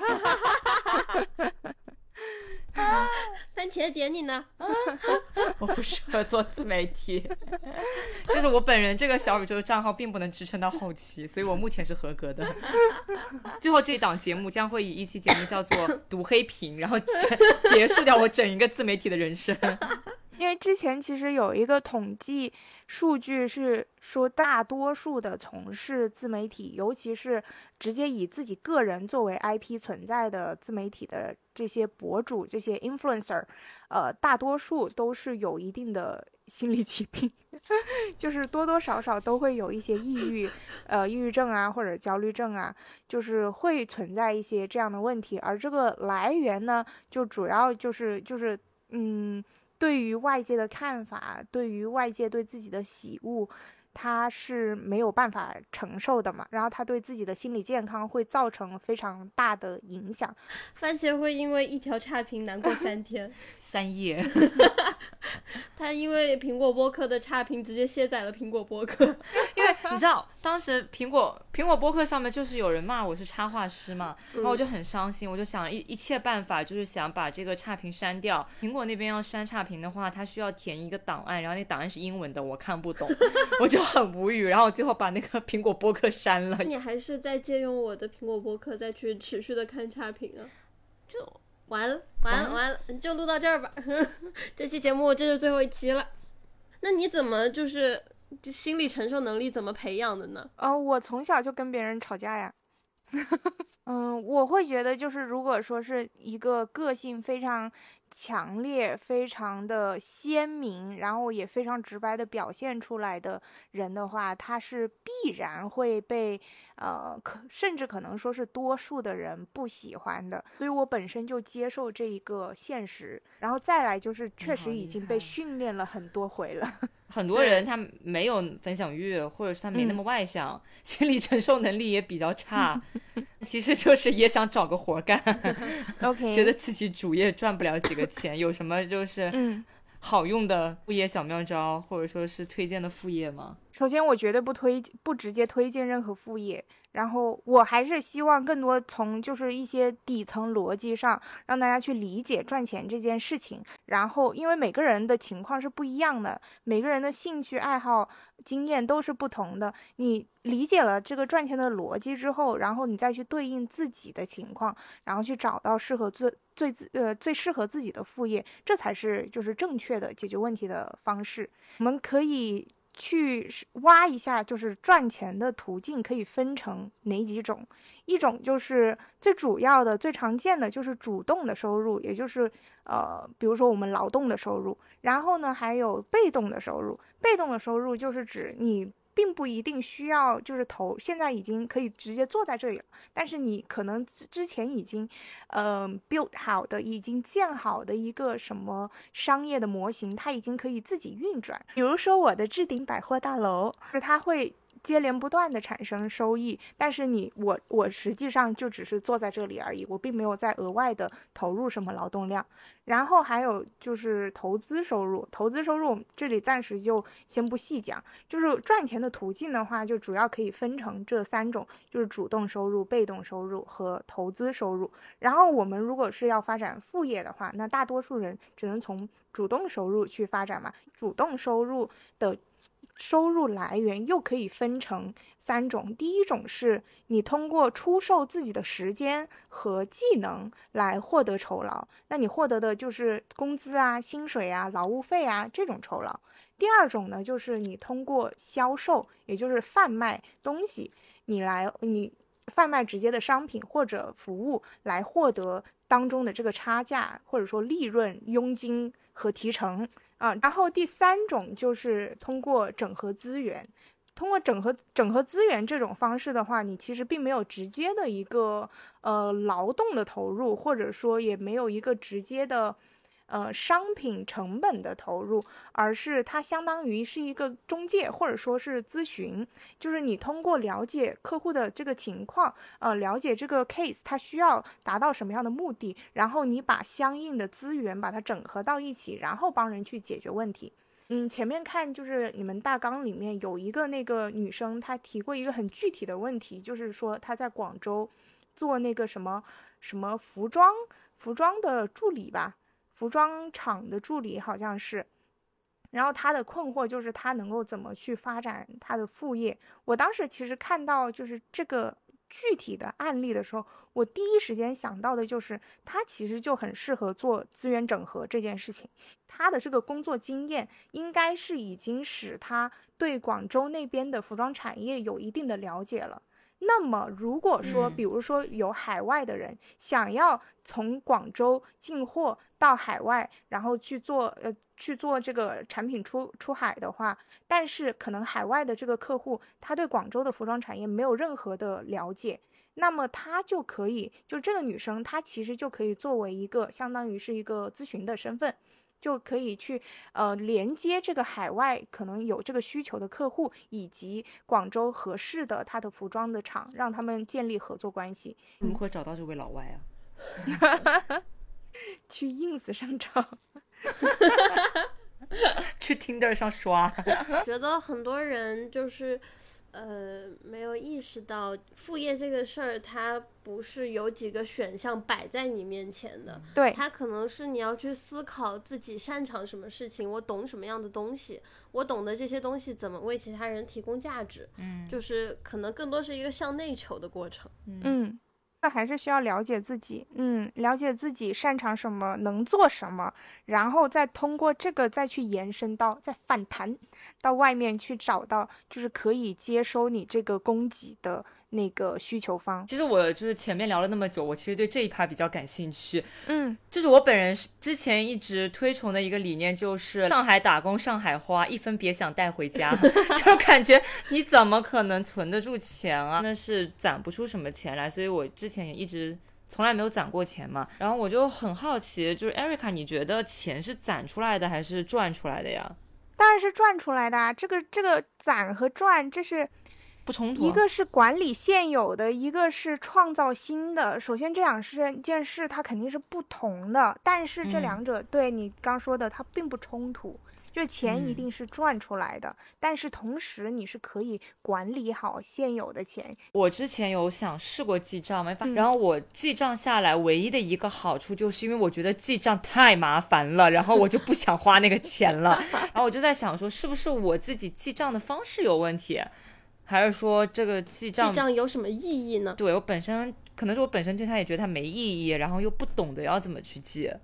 番茄点你呢？ 我不适合做自媒体，就是我本人这个小宇宙账号并不能支撑到后期，所以我目前是合格的。最后这档节目将会以一期节目叫做读黑屏，然后结束掉我整一个自媒体的人生。 因为之前其实有一个统计数据是说，大多数的从事自媒体，尤其是直接以自己个人作为 IP 存在的自媒体的这些博主、这些 influencer，大多数都是有一定的心理疾病，就是多多少少都会有一些抑郁症啊，或者焦虑症啊，就是会存在一些这样的问题。而这个来源呢，就主要就是对于外界的看法，对于外界对自己的喜恶，他是没有办法承受的嘛，然后他对自己的心理健康会造成非常大的影响。 番茄会因为一条差评难过3天 3页。 他因为苹果播客的差评直接卸载了苹果播客。 因为你知道当时苹果播客上面就是有人骂我是插画师嘛，然后我就很伤心，我就想一切办法就是想把这个差评删掉。苹果那边要删差评的话，他需要填一个档案，然后那档案是英文的，我看不懂。我就很无语，然后最后把那个苹果播客删了。 你还是在借用我的苹果播客再去持续的看差评啊？就完了，就录到这儿吧。这期节目这是最后一期了。那你怎么就是心理承受能力怎么培养的呢？ 我从小就跟别人吵架呀。我会觉得就是如果说是一个个性非常强烈、非常的鲜明，然后也非常直白的表现出来的人的话，他是必然会被甚至可能说是多数的人不喜欢的。所以我本身就接受这一个现实，然后再来就是确实已经被训练了很多回了。 很多人他没有分享欲，或者是他没那么外向，心理承受能力也比较差，其实就是也想找个活干。 OK， 觉得自己主业赚不了几个钱，有什么就是好用的副业小妙招，或者说是推荐的副业吗？ 首先我绝对不直接推荐任何副业，然后我还是希望更多从就是一些底层逻辑上让大家去理解赚钱这件事情。然后因为每个人的情况是不一样的，每个人的兴趣爱好经验都是不同的，你理解了这个赚钱的逻辑之后，然后你再去对应自己的情况，然后去找到适合最适合自己的副业，这才是就是正确的解决问题的方式。我们可以去挖一下，就是赚钱的途径可以分成哪几种。一种就是最主要的最常见的就是主动的收入，也就是比如说我们劳动的收入。然后呢还有被动的收入，被动的收入就是指你并不一定需要就是现在已经可以直接坐在这里了，但是你可能之前已经build 好的，已经建好的一个什么商业的模型，它已经可以自己运转。比如说我的置顶百货大楼，是它会接连不断的产生收益，但是我实际上就只是坐在这里而已，我并没有再额外的投入什么劳动量。然后还有就是投资收入，这里暂时就先不细讲。就是赚钱的途径的话，就主要可以分成这3种，就是主动收入、被动收入和投资收入。然后我们如果是要发展副业的话，那大多数人只能从主动收入去发展嘛。主动收入的收入来源又可以分成3种。第一种是你通过出售自己的时间和技能来获得酬劳，那你获得的就是工资啊、薪水啊、劳务费啊这种酬劳。第二种呢，就是你通过销售，也就是贩卖东西，你贩卖直接的商品或者服务来获得当中的这个差价，或者说利润、佣金和提成。然后第3种就是通过整合资源， 通过整合资源这种方式的话，你其实并没有直接的一个劳动的投入，或者说也没有一个直接的商品成本的投入，而是它相当于是一个中介或者说是咨询，就是你通过了解客户的这个情况，了解这个 case 它需要达到什么样的目的，然后你把相应的资源把它整合到一起，然后帮人去解决问题。前面看就是你们大纲里面有一个那个女生，她提过一个很具体的问题，就是说她在广州做那个什么服装的助理吧，服装厂的助理好像是。然后她的困惑就是她能够怎么去发展她的副业。我当时其实看到就是这个具体的案例的时候，我第一时间想到的就是他其实就很适合做资源整合这件事情。他的这个工作经验应该是已经使他对广州那边的服装产业有一定的了解了。那么如果说比如说有海外的人想要从广州进货到海外，然后去做这个产品出海的话，但是可能海外的这个客户他对广州的服装产业没有任何的了解，那么她就可以，就这个女生她其实就可以作为一个相当于是一个咨询的身份，就可以去连接这个海外可能有这个需求的客户，以及广州合适的他的服装的厂，让他们建立合作关系。 如何找到这位老外啊？ 去 ins 上找。 去 Tinder 上刷。 觉得很多人就是没有意识到副业这个事儿，它不是有几个选项摆在你面前的。 对， 它可能是你要去思考自己擅长什么事情，我懂什么样的东西，我懂得这些东西怎么为其他人提供价值。就是可能更多是一个向内求的过程。 那还是需要了解自己，了解自己擅长什么，能做什么，然后再通过这个再去延伸到，再反弹到外面去找到，就是可以接收你这个供给的那个需求方。 其实我就是前面聊了那么久，我其实对这一趴比较感兴趣。 就是我本人之前一直推崇的一个理念，就是上海打工上海花，一分别想带回家。就感觉你怎么可能存得住钱啊？那是攒不出什么钱来，所以我之前也一直从来没有攒过钱嘛。然后我就很好奇，就是 Erica 你觉得钱是攒出来的还是赚出来的呀？ 当然是赚出来的啊，这个攒和赚这是不冲突， 一个是管理现有的，一个是创造新的。首先这件事它肯定是不同的，但是这两者对你刚说的它并不冲突。就钱一定是赚出来的，但是同时你是可以管理好现有的钱。 我之前有想试过记账嘛，然后我记账下来唯一的一个好处就是因为我觉得记账太麻烦了，然后我就不想花那个钱了。然后我就在想说，是不是我自己记账的方式有问题，还是说这个记账有什么意义呢？ 对，可能是我本身对它也觉得它没意义，然后又不懂得要怎么去记。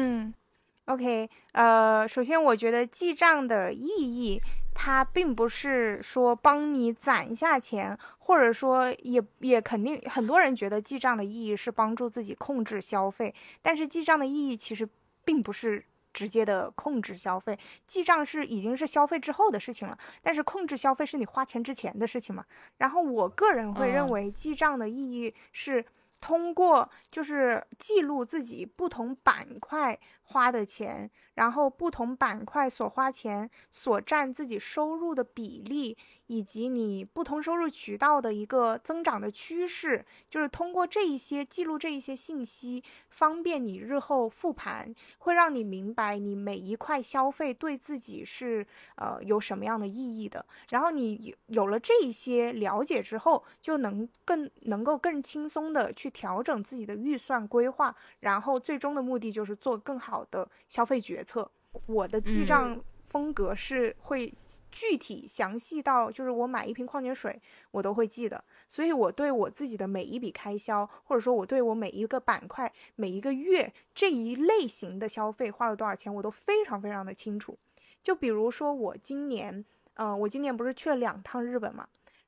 OK，首先我觉得记账的意义，它并不是说帮你攒下钱，或者说也肯定很多人觉得记账的意义是帮助自己控制消费，但是记账的意义其实并不是直接的控制消费，记账已经是消费之后的事情了，但是控制消费是你花钱之前的事情嘛。然后我个人会认为记账的意义是通过就是记录自己不同板块花的钱，然后不同板块所花钱所占自己收入的比例，以及你不同收入渠道的一个增长的趋势，就是通过记录这一些信息，方便你日后复盘，会让你明白你每一块消费对自己是有什么样的意义的。然后你有了这一些了解之后，就能够更轻松的去调整自己的预算规划，然后最终的目的就是做更好的消费决策。我的记账风格是会具体详细到就是我买一瓶矿泉水我都会记得，所以我对我自己的每一笔开销，或者说我对我每一个板块每一个月这一类型的消费花了多少钱我都非常非常的清楚。就比如说我今年不是去了2趟日本嘛，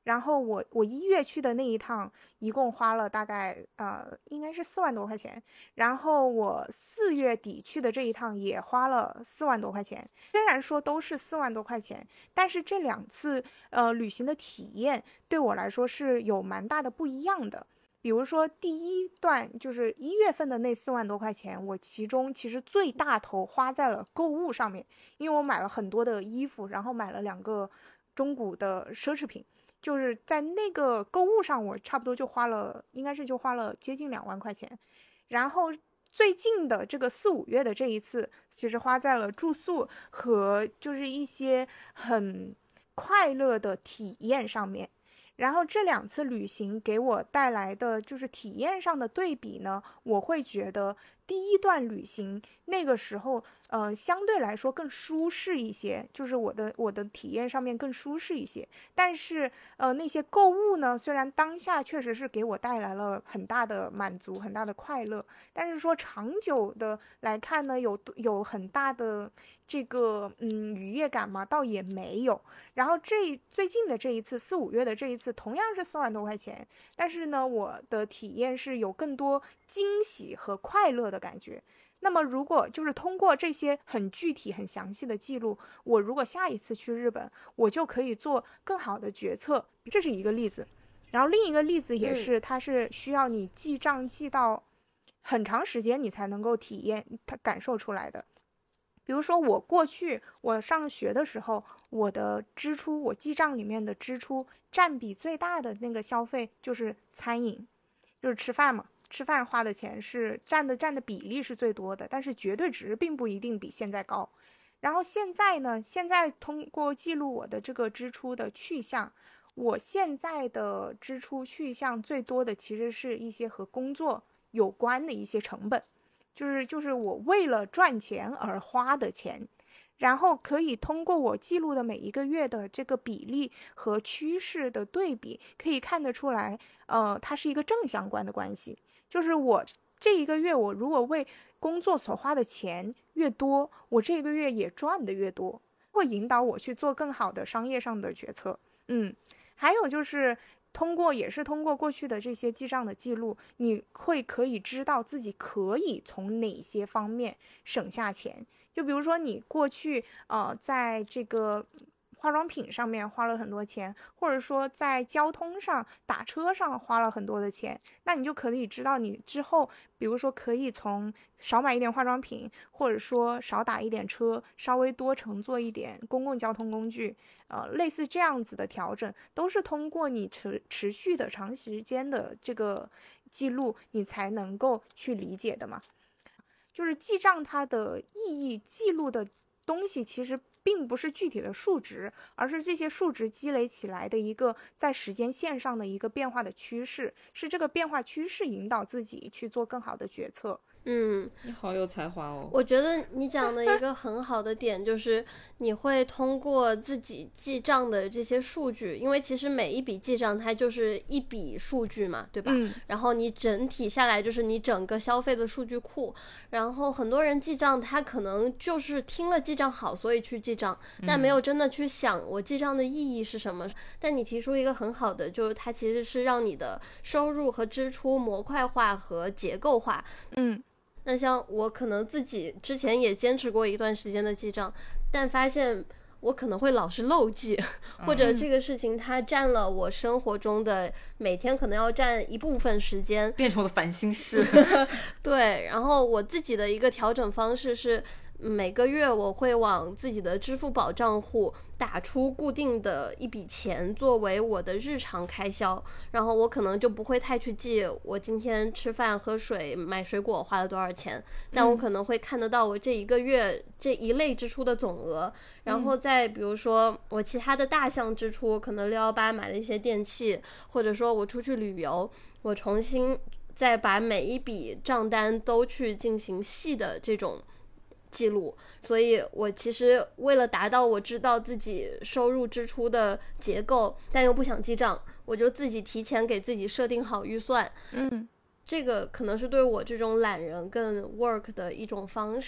然后我1月去的那一趟一共花了大概应该是4万多块钱，然后我4月底去的这一趟也花了4万多块钱。虽然说都是4万多块钱，但是这2次旅行的体验对我来说是有蛮大的不一样的。比如说第一段就是1月份的那4万多块钱，我其中其实最大头花在了购物上面，因为我买了很多的衣服，然后买了2个中古的奢侈品，就是在那个购物上我差不多就花了，应该是就花了接近2万块钱。然后最近的这个4、5月的这一次，其实花在了住宿和就是一些很快乐的体验上面。然后这2次旅行给我带来的就是体验上的对比呢，我会觉得第一段旅行那个时候相对来说更舒适一些，就是我的体验上面更舒适一些。但是那些购物呢，虽然当下确实是给我带来了很大的满足，很大的快乐，但是说长久的来看呢，有很大的这个愉悦感吗？倒也没有。然后最近的这一次4、5月的这一次同样是4万多块钱，但是呢我的体验是有更多惊喜和快乐的感觉。那么如果就是通过这些很具体很详细的记录，我如果下一次去日本，我就可以做更好的决策，这是一个例子。然后另一个例子也是它是需要你记账记到很长时间你才能够体验它感受出来的。比如说我过去我上学的时候，我的支出，我记账里面的支出占比最大的那个消费就是餐饮，就是吃饭嘛，吃饭花的钱是占的比例是最多的，但是绝对值并不一定比现在高。然后现在呢，现在通过记录我的这个支出的去向，我现在的支出去向最多的其实是一些和工作有关的一些成本，就是我为了赚钱而花的钱。然后可以通过我记录的每一个月的这个比例和趋势的对比，可以看得出来它是一个正相关的关系。就是我这一个月我如果为工作所花的钱越多，我这个月也赚的越多，会引导我去做更好的商业上的决策。还有就是也是通过过去的这些记账的记录，你可以知道自己可以从哪些方面省下钱。就比如说你过去在这个化妆品上面花了很多钱，或者说在交通上打车上花了很多的钱，那你就可以知道你之后比如说可以从少买一点化妆品，或者说少打一点车，稍微多乘坐一点公共交通工具，类似这样子的调整，都是通过你持续的长时间的这个记录你才能够去理解的嘛。就是记账它的意义，记录的东西其实并不是具体的数值，而是这些数值积累起来的一个在时间线上的一个变化的趋势，是这个变化趋势引导自己去做更好的决策。 你好有才华哦。 我觉得你讲的一个很好的点就是你会通过自己记账的这些数据，因为其实每一笔记账它就是一笔数据嘛，对吧？然后你整体下来就是你整个消费的数据库。然后很多人记账他可能就是听了记账好所以去记账，但没有真的去想我记账的意义是什么。但你提出一个很好的，就是它其实是让你的收入和支出模块化和结构化。那像我可能自己之前也坚持过一段时间的记账，但发现我可能会老是漏记，或者这个事情它占了我生活中的每天可能要占一部分时间， 变成了烦心事。 对，然后我自己的一个调整方式是每个月我会往自己的支付宝账户打出固定的一笔钱作为我的日常开销，然后我可能就不会太去记我今天吃饭喝水买水果花了多少钱，但我可能会看得到我这一个月这一类支出的总额。然后再比如说我其他的大项支出，可能618买了一些电器，或者说我出去旅游，我重新再把每一笔账单都去进行细的这种记录。所以我其实为了达到我知道自己收入支出的结构，但又不想记账，我就自己提前给自己设定好预算。这个可能是对我这种懒人更 work 的一种方式。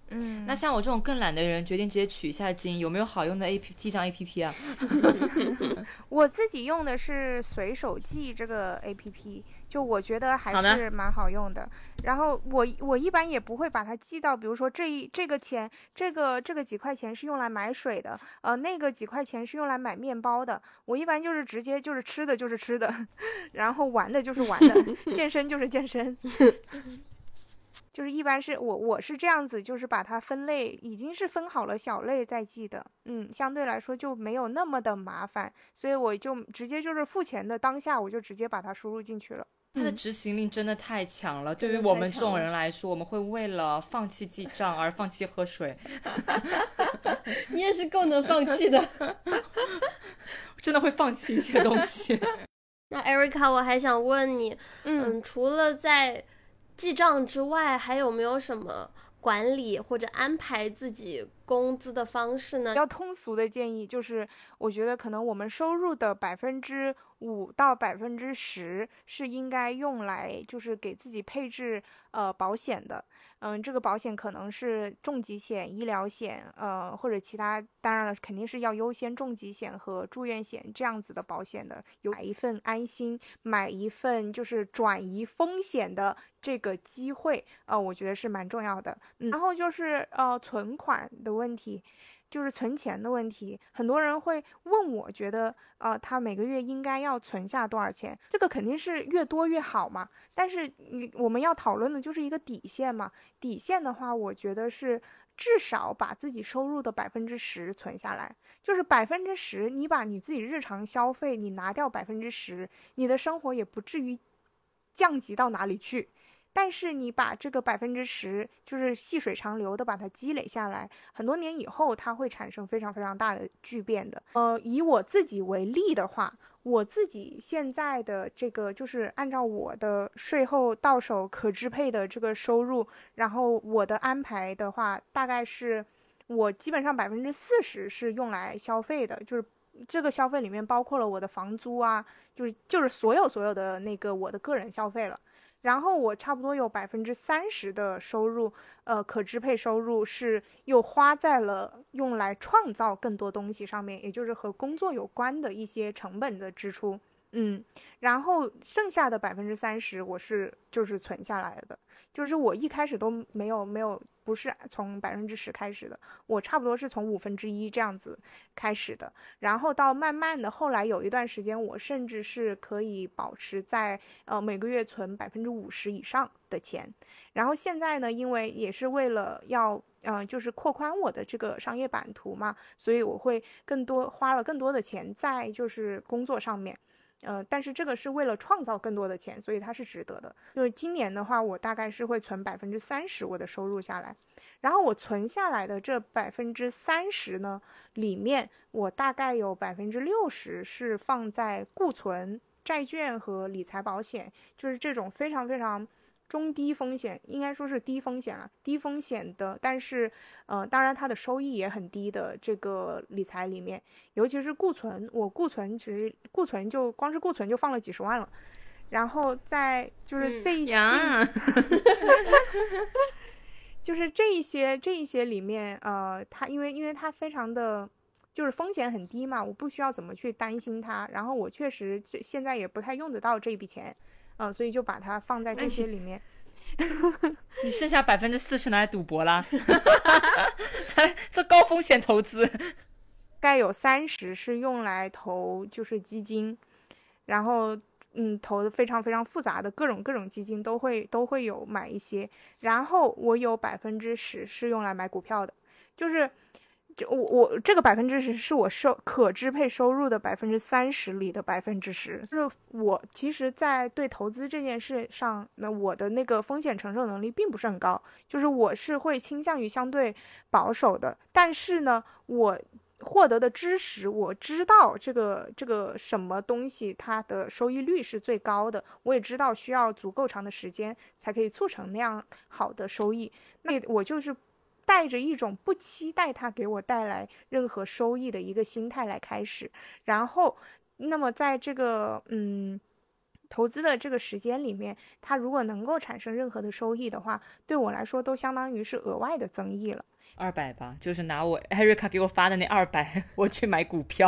那像我这种更懒的人，决定直接取一下经，有没有好用的记账 APP 啊？ 我自己用的是随手记这个 APP， 就我觉得还是蛮好用的。然后我一般也不会把它记到，比如说这个钱，这个几块钱是用来买水的，那个几块钱是用来买面包的。我一般就是直接就是吃的就是吃的，然后玩的就是玩的，健身就是健身。就是一般是我是这样子，就是把它分类，已经是分好了小类再记的，相对来说就没有那么的麻烦，所以我就直接就是付钱的当下，我就直接把它输入进去了。 它的执行力真的太强了，对于我们这种人来说，我们会为了放弃记账而放弃喝水。 你也是够能放弃的， 真的会放弃一些东西。 那 Erica， 我还想问你，除了在记账之外，还有没有什么管理或者安排自己工资的方式呢？ 比较通俗的建议就是，我觉得可能我们收入的5%到10%是应该用来就是给自己配置保险的。这个保险可能是重疾险、医疗险，或者其他，当然了，肯定是要优先重疾险和住院险这样子的保险的。有买一份安心，买一份就是转移风险的这个机会，我觉得是蛮重要的。然后就是存款的问题。就是存钱的问题，很多人会问我，觉得他每个月应该要存下多少钱？这个肯定是越多越好嘛。但是我们要讨论的就是一个底线嘛。底线的话，我觉得是至少把自己收入的10%存下来，就是10%，你把你自己日常消费你拿掉10%，你的生活也不至于降级到哪里去。但是你把这个10%就是细水长流的把它积累下来，很多年以后它会产生非常非常大的巨变的。以我自己为例的话，我自己现在的这个就是按照我的税后到手可支配的这个收入，然后我的安排的话，大概是我基本上40%是用来消费的，就是这个消费里面包括了我的房租啊，就是所有的那个我的个人消费了。然后我差不多有30%的收入，可支配收入是又花在了用来创造更多东西上面，也就是和工作有关的一些成本的支出。然后剩下的30%我是就是存下来的，就是我一开始都没有不是从10%开始的，我差不多是从1/5这样子开始的，然后到慢慢的后来有一段时间，我甚至是可以保持在每个月存50%以上的钱，然后现在呢，因为也是为了要就是扩宽我的这个商业版图嘛，所以我会花了更多的钱在就是工作上面。但是这个是为了创造更多的钱，所以它是值得的。就是今年的话，我大概是会存30%我的收入下来，然后我存下来的这30%呢，里面我大概有60%是放在固存、债券和理财保险，就是这种非常非常中低风险，应该说是低风险啊，低风险的，但是当然它的收益也很低的这个理财里面，尤其是固存，我固存其实光是固存就放了几十万了，然后在就是这一些，就是这一些里面，它因为它非常的就是风险很低嘛，我不需要怎么去担心它，然后我确实现在也不太用得到这笔钱。所以就把它放在这些里面。 你剩下40%拿来赌博啦，这高风险投资。 大概有30%是用来投就是基金，然后投的非常非常复杂的各种基金都会有买一些，然后我有10%是用来买股票的，就是我这个10%是我可支配收入的30%里的10%，就是我其实在对投资这件事上，那我的那个风险承受能力并不是很高，就是我是会倾向于相对保守的，但是呢，我获得的知识，我知道这个什么东西它的收益率是最高的，我也知道需要足够长的时间才可以促成那样好的收益，那我就是带着一种不期待它给我带来任何收益的一个心态来开始，然后那么在这个投资的这个时间里面，它如果能够产生任何的收益的话，对我来说都相当于是额外的增益了。 200吧，就是拿我艾瑞卡给我发的那200，我去买股票。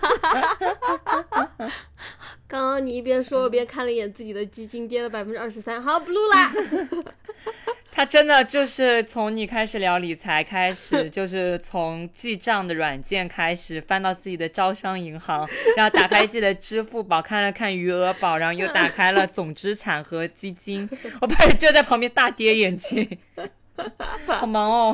刚刚你一边说一边看了一眼自己的基金，跌了23%，好不录啦。 他真的就是从你开始聊理财开始，就是从记账的软件开始翻到自己的招商银行，然后打开自己的支付宝看了看余额宝，然后又打开了总资产和基金。我爸就在旁边大跌眼镜，好忙哦。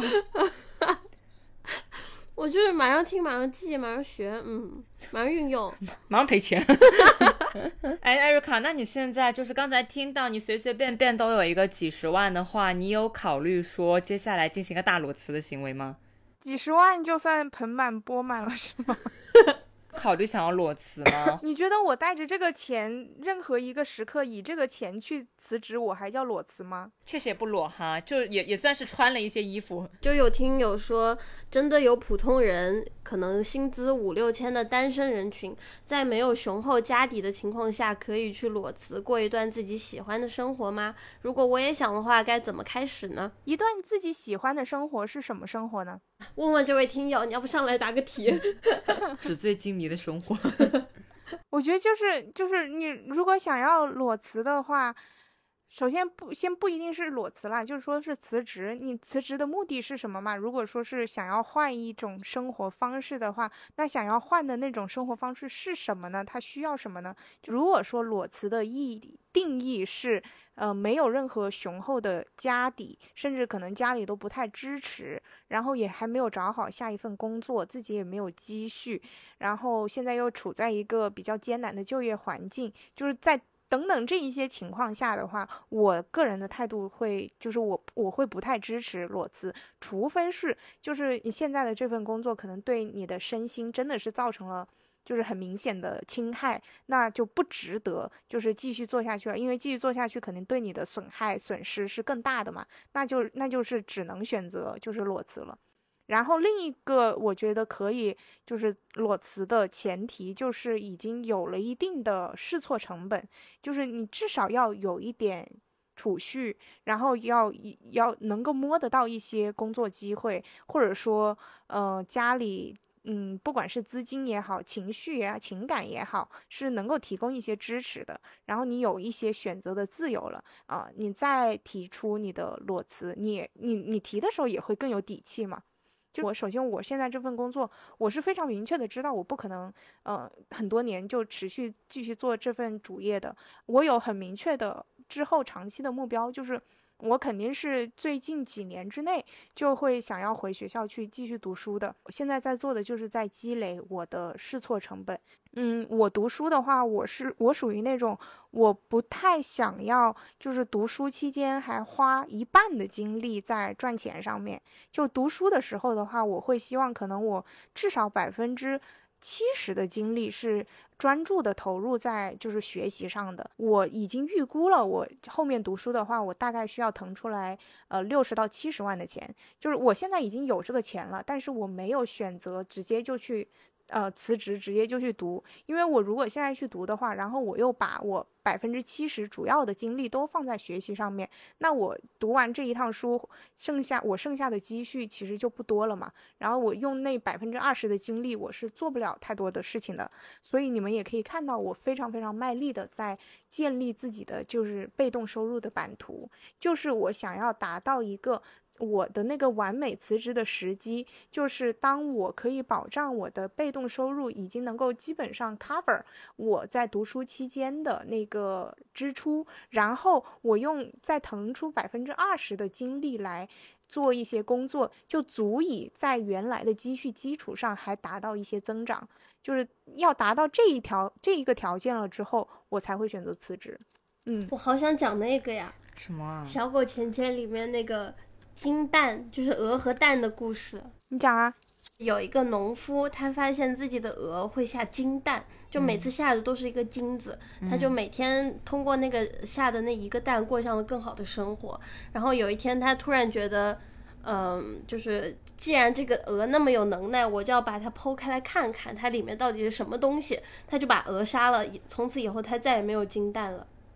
我就是马上听，马上记，马上学，马上运用， 马上赔钱。哎，艾瑞卡，那你现在就是刚才听到你随随便便都有一个几十万的话，你有考虑说接下来进行一个大裸辞的行为吗？ 几十万就算盆满钵满了是吗？ 考虑想要裸辞吗？ 你觉得我带着这个钱，任何一个时刻以这个钱去辞职，我还叫裸辞吗？ 确实也不裸哈，就也算是穿了一些衣服。 就有听友说，真的有普通人，可能薪资5、6千的单身人群，在没有雄厚家底的情况下，可以去裸辞，过一段自己喜欢的生活吗？如果我也想的话，该怎么开始呢？ 一段自己喜欢的生活是什么生活呢？ 问问这位听友，你要不上来答个题？ 纸醉金迷的生活。 我觉得就是你如果想要裸辞的话，首先不一定是裸辞啦，就是说是辞职。你辞职的目的是什么嘛？如果说是想要换一种生活方式的话，那想要换的那种生活方式是什么呢？它需要什么呢？如果说裸辞的定义是没有任何雄厚的家底，甚至可能家里都不太支持，然后也还没有找好下一份工作，自己也没有积蓄，然后现在又处在一个比较艰难的就业环境，就是在等等这一些情况下的话，我个人的态度会就是我会不太支持裸辞，除非是就是你现在的这份工作可能对你的身心真的是造成了就是很明显的侵害，那就不值得就是继续做下去了，因为继续做下去肯定对你的损失是更大的嘛，那就是只能选择就是裸辞了。然后另一个我觉得可以就是裸辞的前提就是已经有了一定的试错成本，就是你至少要有一点储蓄，然后要能够摸得到一些工作机会，或者说家里不管是资金也好，情绪也好，情感也好，是能够提供一些支持的。然后你有一些选择的自由了你再提出你的裸辞，你提的时候也会更有底气嘛。就首先我现在这份工作，我是非常明确的知道我不可能很多年就持续继续做这份主业的，我有很明确的之后长期的目标，就是我肯定是最近几年之内就会想要回学校去继续读书的。我现在在做的就是在积累我的试错成本。我读书的话，我属于那种我不太想要就是读书期间还花一半的精力在赚钱上面。就读书的时候的话，我会希望可能我至少70%的精力是专注的投入在就是学习上的。我已经预估了我后面读书的话，我大概需要腾出来60到70万的钱，就是我现在已经有这个钱了，但是我没有选择直接就去辞职直接就去读，因为我如果现在去读的话，然后我又把我70%主要的精力都放在学习上面，那我读完这一趟书，剩下的积蓄其实就不多了嘛。然后我用那20%的精力，我是做不了太多的事情的。所以你们也可以看到，我非常非常卖力的在建立自己的就是被动收入的版图，就是我想要达到一个我的那个完美辞职的时机，就是当我可以保障我的被动收入已经能够基本上 cover 我在读书期间的那个支出，然后我用再腾出20%的精力来做一些工作，就足以在原来的积蓄基础上还达到一些增长。就是要达到这一个条件了之后，我才会选择辞职。 我好想讲那个呀， 什么啊？ 小狗钱钱里面那个金蛋，就是鹅和蛋的故事。 你讲啊。 有一个农夫，他发现自己的鹅会下金蛋，就每次下的都是一个金子，他就每天通过那个下的那一个蛋过上了更好的生活。然后有一天他突然觉得就是既然这个鹅那么有能耐，我就要把它剖开来看看它里面到底是什么东西。他就把鹅杀了，从此以后他再也没有金蛋了。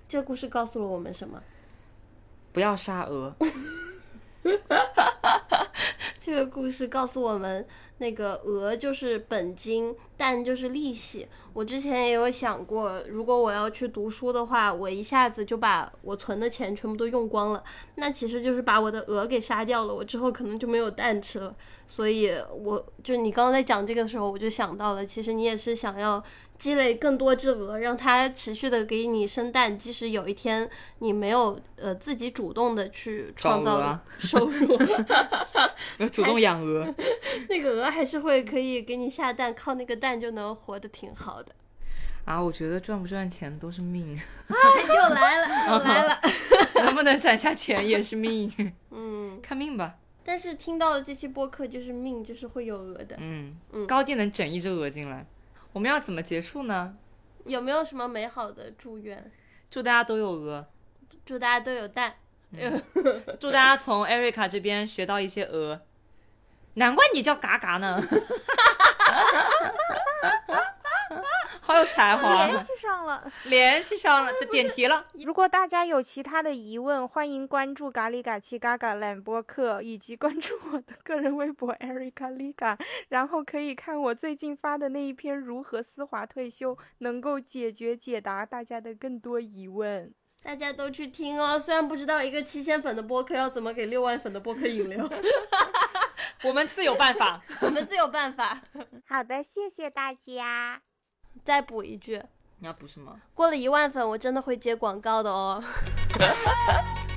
这个故事告诉了我们什么？ 不要杀鹅。 这个故事告诉我们，那个鹅就是本金，蛋就是利息。我之前也有想过，如果我要去读书的话，我一下子就把我存的钱全部都用光了，那其实就是把我的鹅给杀掉了，我之后可能就没有蛋吃了。所以就你刚刚在讲这个的时候，我就想到了，其实你也是想要积累更多只鹅，让它持续的给你生蛋，即使有一天你没有自己主动的去创造收入， 主动养鹅， 那个鹅还是会可以给你下蛋，靠那个蛋就能活得挺好的。 啊，我觉得赚不赚钱都是命。 又来了，又来了。 能不能攒下钱也是命。看命吧。 但是听到了这期播客，就是命就是会有鹅的。 高低能整一只鹅进来。我们要怎么结束呢？ 有没有什么美好的祝愿？ 祝大家都有鹅， 祝大家都有蛋。 祝大家从 Erica 这边学到一些鹅。难怪你叫嘎嘎呢。好有才华。联系上了，点题了。 如果大家有其他的疑问，欢迎关注咖喱嘎七嘎嘎懒播客，以及关注我的个人微博 Erica Liga， 然后可以看我最近发的那一篇如何丝滑退休，能够解答大家的更多疑问。 大家都去听哦，虽然不知道一个7000粉的播客要怎么给6万粉的播客引流。 我们自有办法。 我们自有办法。 好的，谢谢大家。 再补一句。 你要补什么？ 过了1万粉，我真的会接广告的哦。